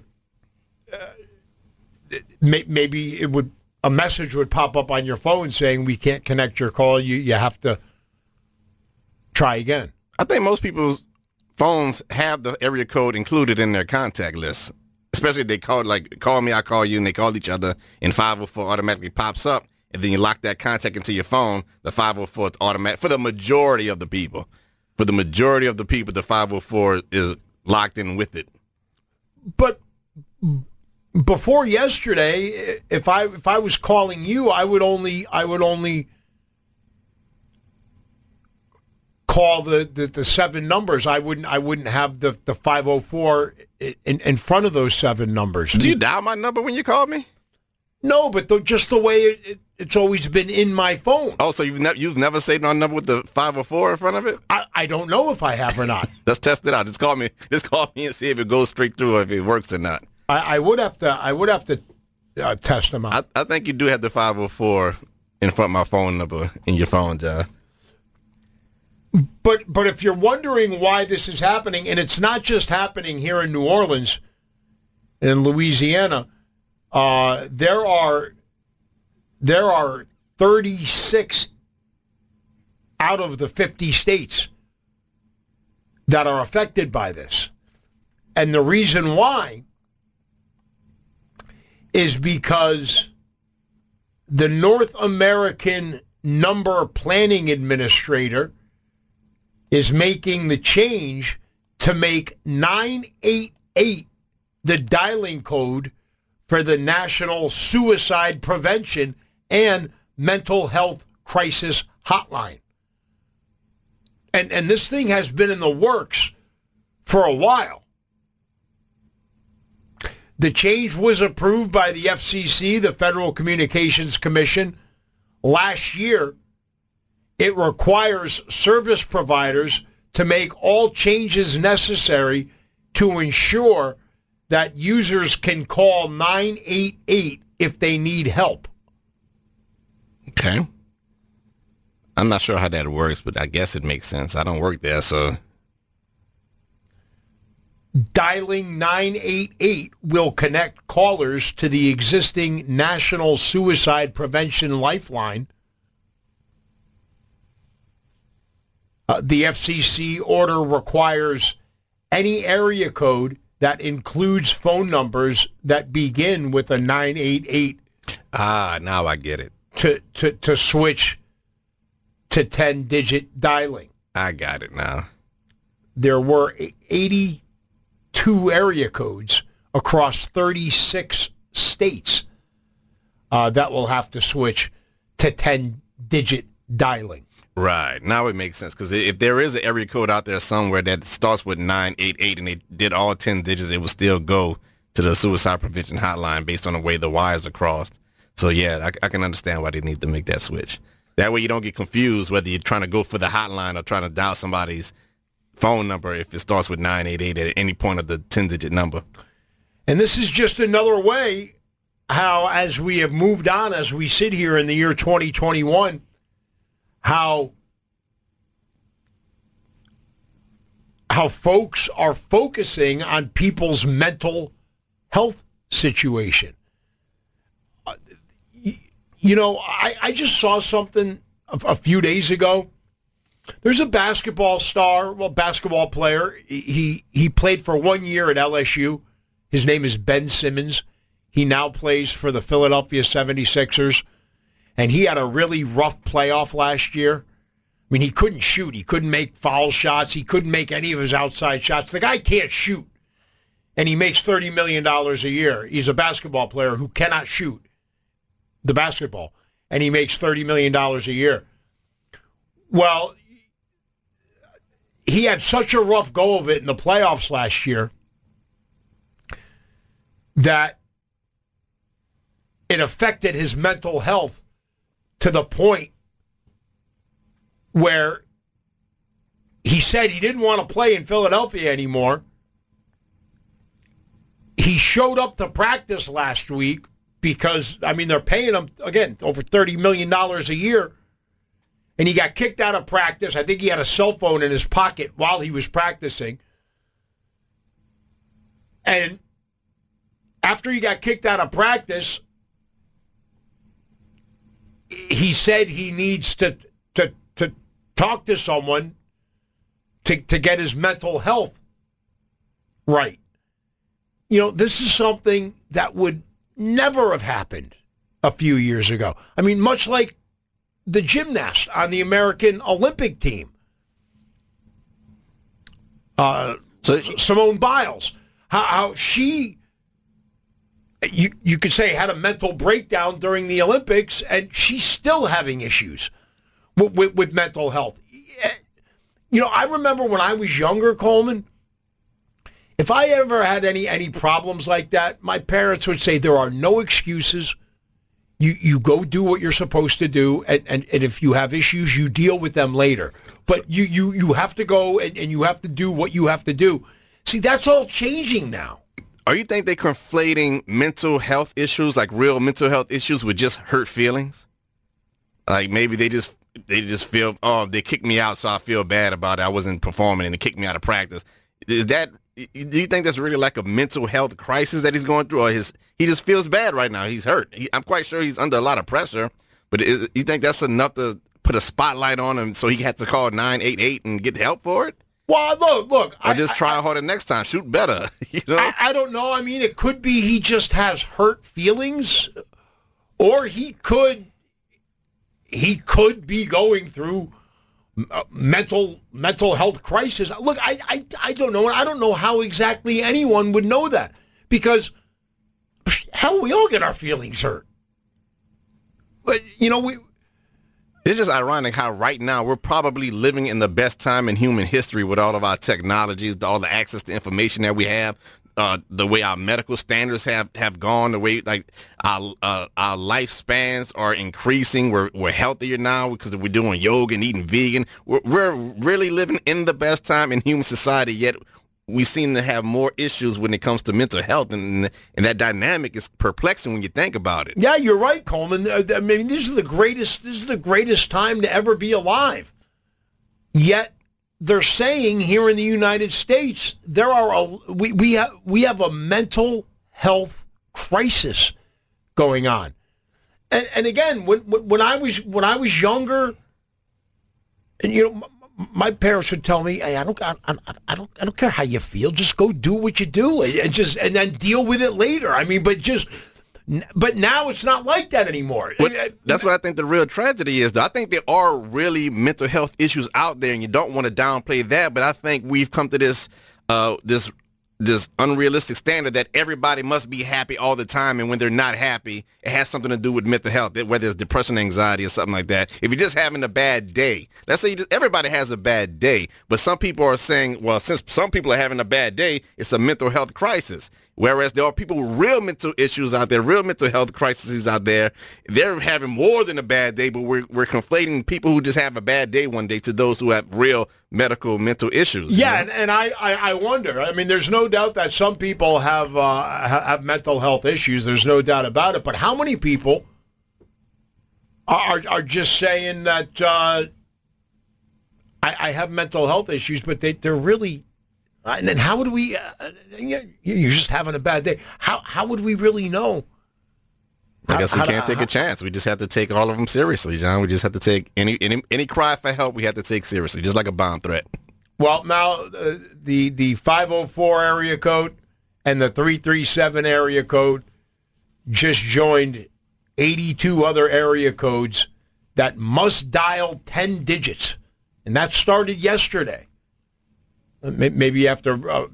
maybe it would a message would pop up on your phone saying we can't connect your call. You you have to try again. I think most people's phones have the area code included in their contact list, especially if they call like call me, I call you, and they call each other, and five oh four automatically pops up, and then you lock that contact into your phone. The five oh four is automatic for the majority of the people. for the majority of the people, the five oh four is locked in with it. But before yesterday, if I if I was calling you, I would only I would only call the, the, the seven numbers. I wouldn't I wouldn't have the, the five oh four in, in front of those seven numbers. Did you dial my number when you called me? No, but the, just the way it, it, it's always been in my phone. Oh, so you've, ne- you've never saved my number with the five oh four in front of it? I, I don't know if I have or not. Let's test it out. Just call me. Just call me and see if it goes straight through or if it works or not. I, I would have to. I would have to uh, test them out. I, I think you do have the five oh four in front of my phone number in your phone, John. But but if you're wondering why this is happening, and it's not just happening here in New Orleans, in Louisiana, uh, there are there are thirty-six out of the fifty states that are affected by this, and the reason why is because the North American Number Planning Administrator is making the change to make nine eight eight the dialing code for the National Suicide Prevention and Mental Health Crisis Hotline. And, and this thing has been in the works for a while. The change was approved by the F C C, the Federal Communications Commission, last year. It requires service providers to make all changes necessary to ensure that users can call nine eight eight if they need help. Okay. I'm not sure how that works, but I guess it makes sense. I don't work there, so. Dialing nine eight eight will connect callers to the existing National Suicide Prevention Lifeline. Uh, the F C C order requires any area code that includes phone numbers that begin with a nine eight eight. Ah, now I get it. To, to, to switch to ten-digit dialing. I got it now. There were eighty-two area codes across thirty-six states uh, that will have to switch to ten-digit dialing. Right. Now it makes sense, because if there is an area code out there somewhere that starts with nine eight eight and they did all ten digits, it would still go to the suicide prevention hotline based on the way the wires are crossed. So, yeah, I, I can understand why they need to make that switch. That way you don't get confused whether you're trying to go for the hotline or trying to dial somebody's phone number if it starts with nine eight eight at any point of the ten-digit number. And this is just another way how, as we have moved on, as we sit here in the year twenty twenty-one, how how folks are focusing on people's mental health situation. Uh, you, you know, I, I just saw something a, a few days ago. There's a basketball star, well, basketball player. He he played for one year at L S U. His name is Ben Simmons. He now plays for the Philadelphia seventy-sixers. And he had a really rough playoff last year. I mean, he couldn't shoot. He couldn't make foul shots. He couldn't make any of his outside shots. The guy can't shoot. And he makes thirty million dollars a year. He's a basketball player who cannot shoot the basketball. And he makes thirty million dollars a year. Well, he had such a rough go of it in the playoffs last year that it affected his mental health to the point where he said he didn't want to play in Philadelphia anymore. He showed up to practice last week because, I mean, they're paying him, again, over thirty million dollars a year. And he got kicked out of practice. I think he had a cell phone in his pocket while he was practicing. And after he got kicked out of practice, he said he needs to to to talk to someone to to get his mental health right. You know, this is something that would never have happened a few years ago. I mean, much like the gymnast on the American Olympic team. uh, So Simone Biles, how, how she, you you could say, had a mental breakdown during the Olympics, and she's still having issues with, with, with mental health. You know, I remember when I was younger, Coleman, if I ever had any any problems like that, my parents would say there are no excuses. You you go do what you're supposed to do, and, and, and if you have issues, you deal with them later. But so, you, you, you have to go and, and you have to do what you have to do. See, that's all changing now. Are you think they're conflating mental health issues, like real mental health issues, with just hurt feelings? Like maybe they just they just feel, oh, they kicked me out, so I feel bad about it. I wasn't performing, and they kicked me out of practice. Is that? Do you think that's really like a mental health crisis that he's going through, or his he just feels bad right now? He's hurt. He, I'm quite sure he's under a lot of pressure, but is, you think that's enough to put a spotlight on him so he has to call nine eight eight and get help for it? Well, look, look. Or I, just try I, harder next time, shoot better. You know, I, I don't know. I mean, it could be he just has hurt feelings, or he could he could be going through Uh, mental mental health crisis. Look, I, I I don't know. I don't know how exactly anyone would know that, because hell, we all get our feelings hurt. But you know, we. It's just ironic how right now we're probably living in the best time in human history with all of our technologies, all the access to information that we have. Uh, the way our medical standards have, have gone, the way like our uh, our lifespans are increasing. We're we're healthier now because we're doing yoga and eating vegan. We're, we're really living in the best time in human society. Yet we seem to have more issues when it comes to mental health, and and that dynamic is perplexing when you think about it. Yeah, you're right, Coleman. I mean, this is the greatest. This is the greatest time to ever be alive. Yet they're saying here in the United States there are a, we we have we have a mental health crisis going on, and and again when when I was when I was younger, and you know my parents would tell me, hey, I don't I, I, I don't I don't care how you feel, just go do what you do and just and then deal with it later. I mean, but just. But now it's not like that anymore. What, that's what I think the real tragedy is, though. I think there are really mental health issues out there, and you don't want to downplay that. But I think we've come to this uh, this this unrealistic standard that everybody must be happy all the time, and when they're not happy, it has something to do with mental health, whether it's depression, anxiety, or something like that. If you're just having a bad day, let's say you just, everybody has a bad day, but some people are saying, well, since some people are having a bad day, it's a mental health crisis. Whereas there are people with real mental issues out there, real mental health crises out there. They're having more than a bad day, but we're we're conflating people who just have a bad day one day to those who have real medical mental issues. Yeah, know? and, and I, I, I wonder. I mean, there's no doubt that some people have uh, have mental health issues. There's no doubt about it. But how many people are are just saying that uh, I, I have mental health issues, but they, they're really... Uh, and then how would we, uh, you're just having a bad day. How how would we really know? I guess we how, can't how, take how, a chance. We just have to take all of them seriously, John. We just have to take any any, any cry for help, we have to take seriously, just like a bomb threat. Well, now uh, the, the five oh four area code and the three three seven area code just joined eighty-two other area codes that must dial ten digits. And that started yesterday. Maybe you have to uh,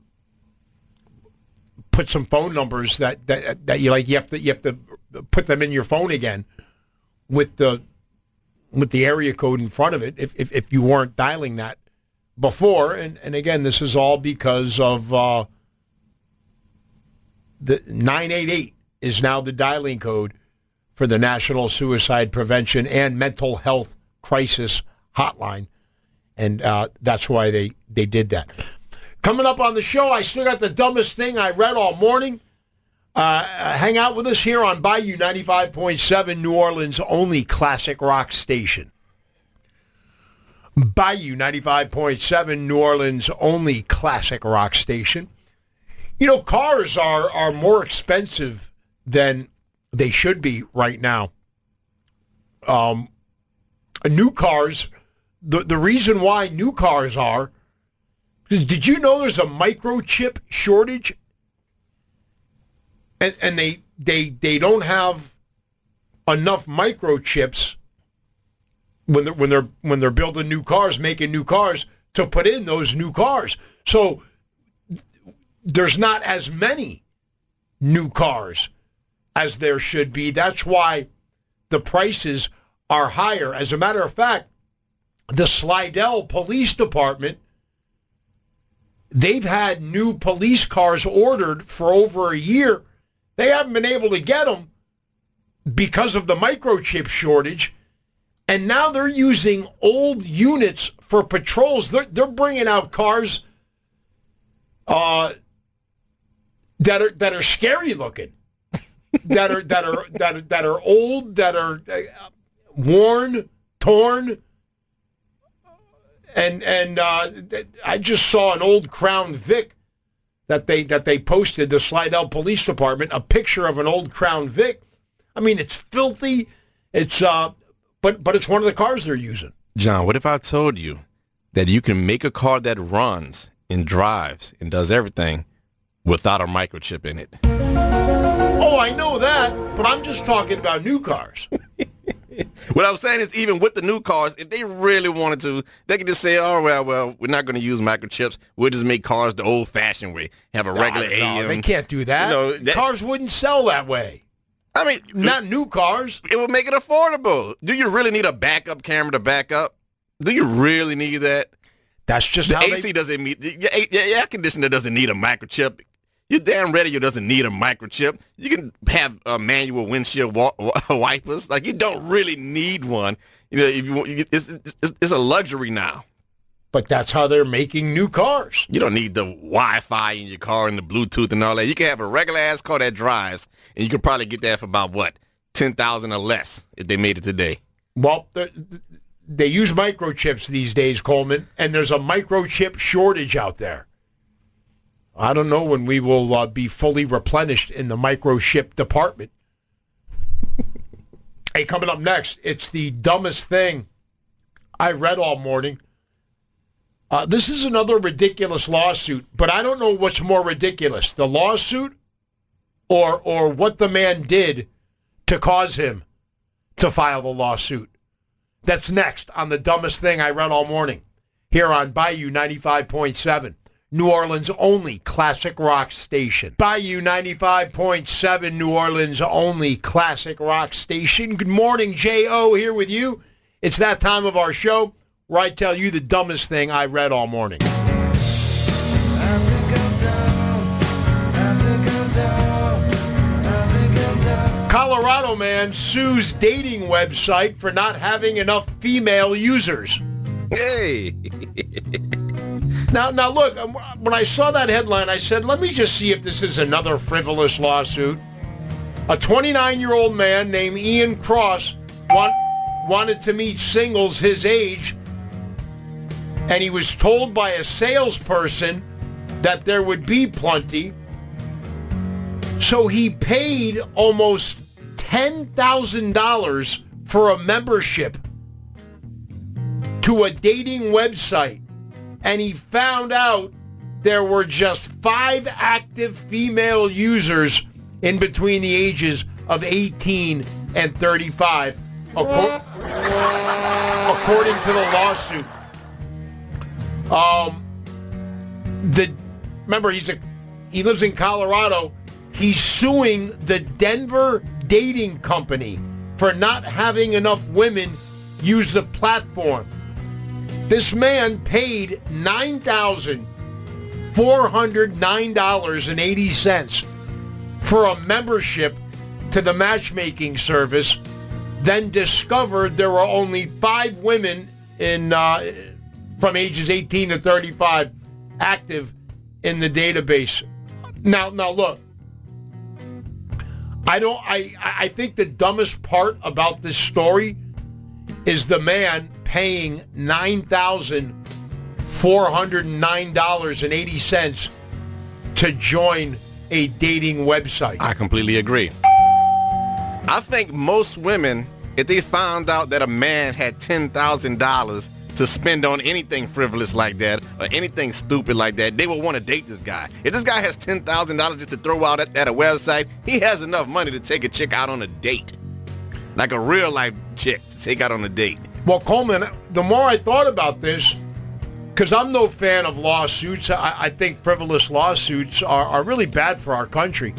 put some phone numbers that, that that you like. You have to you have to put them in your phone again with the with the area code in front of it. If if, if you weren't dialing that before, and, and again, this is all because of uh, the nine eight eight is now the dialing code for the National Suicide Prevention and Mental Health Crisis Hotline. And uh, that's why they, they did that. Coming up on the show, I still got the dumbest thing I read all morning. Uh, hang out with us here on Bayou ninety-five point seven, New Orleans' only classic rock station. Bayou ninety-five point seven, New Orleans' only classic rock station. You know, cars are, are more expensive than they should be right now. Um, new cars... The the reason why new cars are, did you know there's a microchip shortage? And and they they they don't have enough microchips when they're when they're when they're building new cars, making new cars to put in those new cars. So there's not as many new cars as there should be. That's why the prices are higher. As a matter of fact, the Slidell Police Department, they've had new police cars ordered for over a year. They haven't been able to get them because of the microchip shortage. And now they're using old units for patrols. They're, they're bringing out cars uh, that are that are scary looking, that are that are that are, that are old, that are uh, worn, torn. And and uh, I just saw an old Crown Vic that they that they posted, the Slidell Police Department, a picture of an old Crown Vic. I mean, it's filthy. It's uh, but but it's one of the cars they're using. John, what if I told you that you can make a car that runs and drives and does everything without a microchip in it? Oh, I know that, but I'm just talking about new cars. What I'm saying is, even with the new cars, if they really wanted to, they could just say, oh, well, well, we're not going to use microchips. We'll just make cars the old-fashioned way, have a regular no, A M. No, they can't do that. You know, that. Cars wouldn't sell that way. I mean, not new cars. It would make it affordable. Do you really need a backup camera to back up? Do you really need that? That's just the how A C they... doesn't need, your, your air conditioner doesn't need a microchip. Your damn radio doesn't need a microchip. You can have uh, manual windshield wa- wipers. Like, you don't really need one. You know, if you want, you, it's, it's it's a luxury now. But that's how they're making new cars. You don't need the Wi-Fi in your car and the Bluetooth and all that. You can have a regular ass car that drives, and you can probably get that for about what, ten thousand or less if they made it today. Well, they use microchips these days, Coleman, and there's a microchip shortage out there. I don't know when we will uh, be fully replenished in the microchip department. Hey, coming up next, it's the dumbest thing I read all morning. Uh, this is another ridiculous lawsuit, but I don't know what's more ridiculous, the lawsuit or or what the man did to cause him to file the lawsuit. That's next on the dumbest thing I read all morning here on Bayou ninety-five point seven. New Orleans' only classic rock station. Bayou ninety-five point seven, New Orleans' only classic rock station. Good morning, J O here with you. It's that time of our show where I tell you the dumbest thing I read all morning. I think I'm down. I think I'm down. I think I'm down. Colorado man sues dating website for not having enough female users. Hey! Now, now look, when I saw that headline, I said, let me just see if this is another frivolous lawsuit. A twenty-nine-year-old man named Ian Cross want, wanted to meet singles his age, and he was told by a salesperson that there would be plenty. So he paid almost ten thousand dollars for a membership to a dating website. And he found out there were just five active female users in between the ages of eighteen and thirty-five, according to the lawsuit. Um, the remember he's a he lives in Colorado. He's suing the Denver dating company for not having enough women use the platform. This man paid nine thousand four hundred nine dollars and eighty cents for a membership to the matchmaking service, then discovered there were only five women in uh, from ages eighteen to thirty-five active in the database. Now, now look, I don't. I I think the dumbest part about this story is the man paying nine thousand four hundred nine dollars and eighty cents to join a dating website. I completely agree. I think most women, if they found out that a man had ten thousand dollars to spend on anything frivolous like that or anything stupid like that, they would want to date this guy. If this guy has ten thousand dollars just to throw out at, at a website, he has enough money to take a chick out on a date. Like a real life chick to take out on a date. Well, Coleman, the more I thought about this, because I'm no fan of lawsuits. I, I think frivolous lawsuits are, are really bad for our country.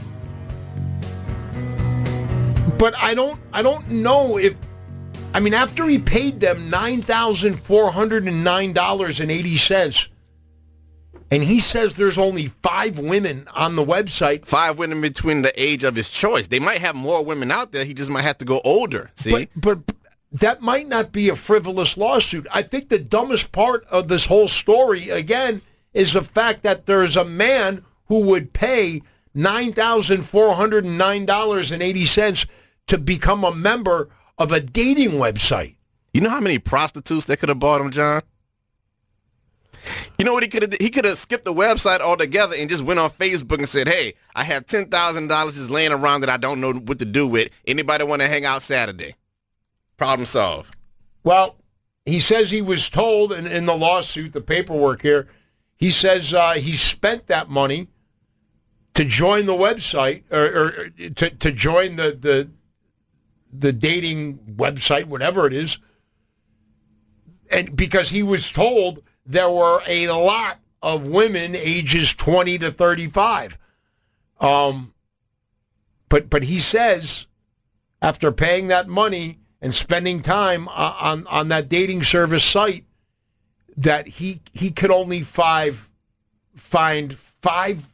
But I don't I don't know if, I mean, after he paid them nine thousand four hundred nine dollars and eighty cents, and he says there's only five women on the website. Five women between the age of his choice. They might have more women out there. He just might have to go older. See? But, but that might not be a frivolous lawsuit. I think the dumbest part of this whole story, again, is the fact that there's a man who would pay nine thousand four hundred nine dollars and eighty cents to become a member of a dating website. You know how many prostitutes they could have bought him, John? You know what he could have did? He could have skipped the website altogether and just went on Facebook and said, hey, I have ten thousand dollars just laying around that I don't know what to do with. Anybody want to hang out Saturday? Problem solved. Well, he says he was told in, in the lawsuit, the paperwork here, he says uh, he spent that money to join the website, or, or to, to join the, the, the dating website, whatever it is, and because he was told there were a lot of women ages twenty to thirty-five. Um, but but he says after paying that money and spending time on, on that dating service site that he he could only five, find five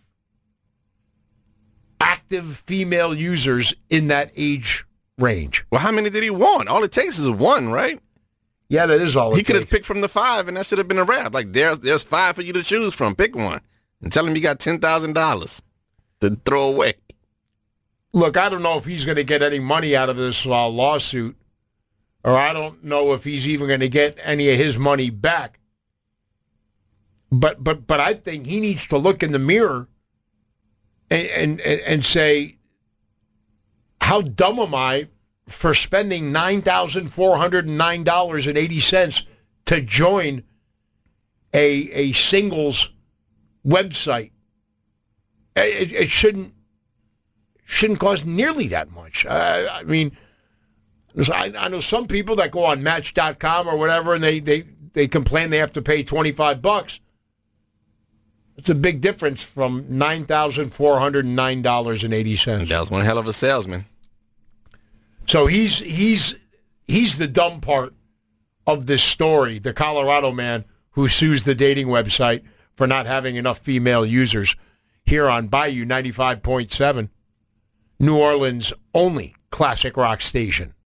active female users in that age range. Well, how many did he want? All it takes is one, right? Yeah, that is all it He could have takes. picked from the five, and that should have been a wrap. Like, there's there's five for you to choose from. Pick one. And tell him you got ten thousand dollars to throw away. Look, I don't know if he's going to get any money out of this uh, lawsuit, or I don't know if he's even going to get any of his money back. But but but I think he needs to look in the mirror and and, and say, how dumb am I for spending nine thousand four hundred nine dollars and eighty cents to join a a singles website? It, it shouldn't shouldn't cost nearly that much. Uh, I mean, I, I know some people that go on Match dot com or whatever, and they, they, they complain they have to pay twenty-five bucks. It's a big difference from nine thousand four hundred nine dollars and eighty cents. That was one hell of a salesman. So he's he's he's the dumb part of this story, the Colorado man who sues the dating website for not having enough female users, here on Bayou ninety-five point seven, New Orleans' only classic rock station.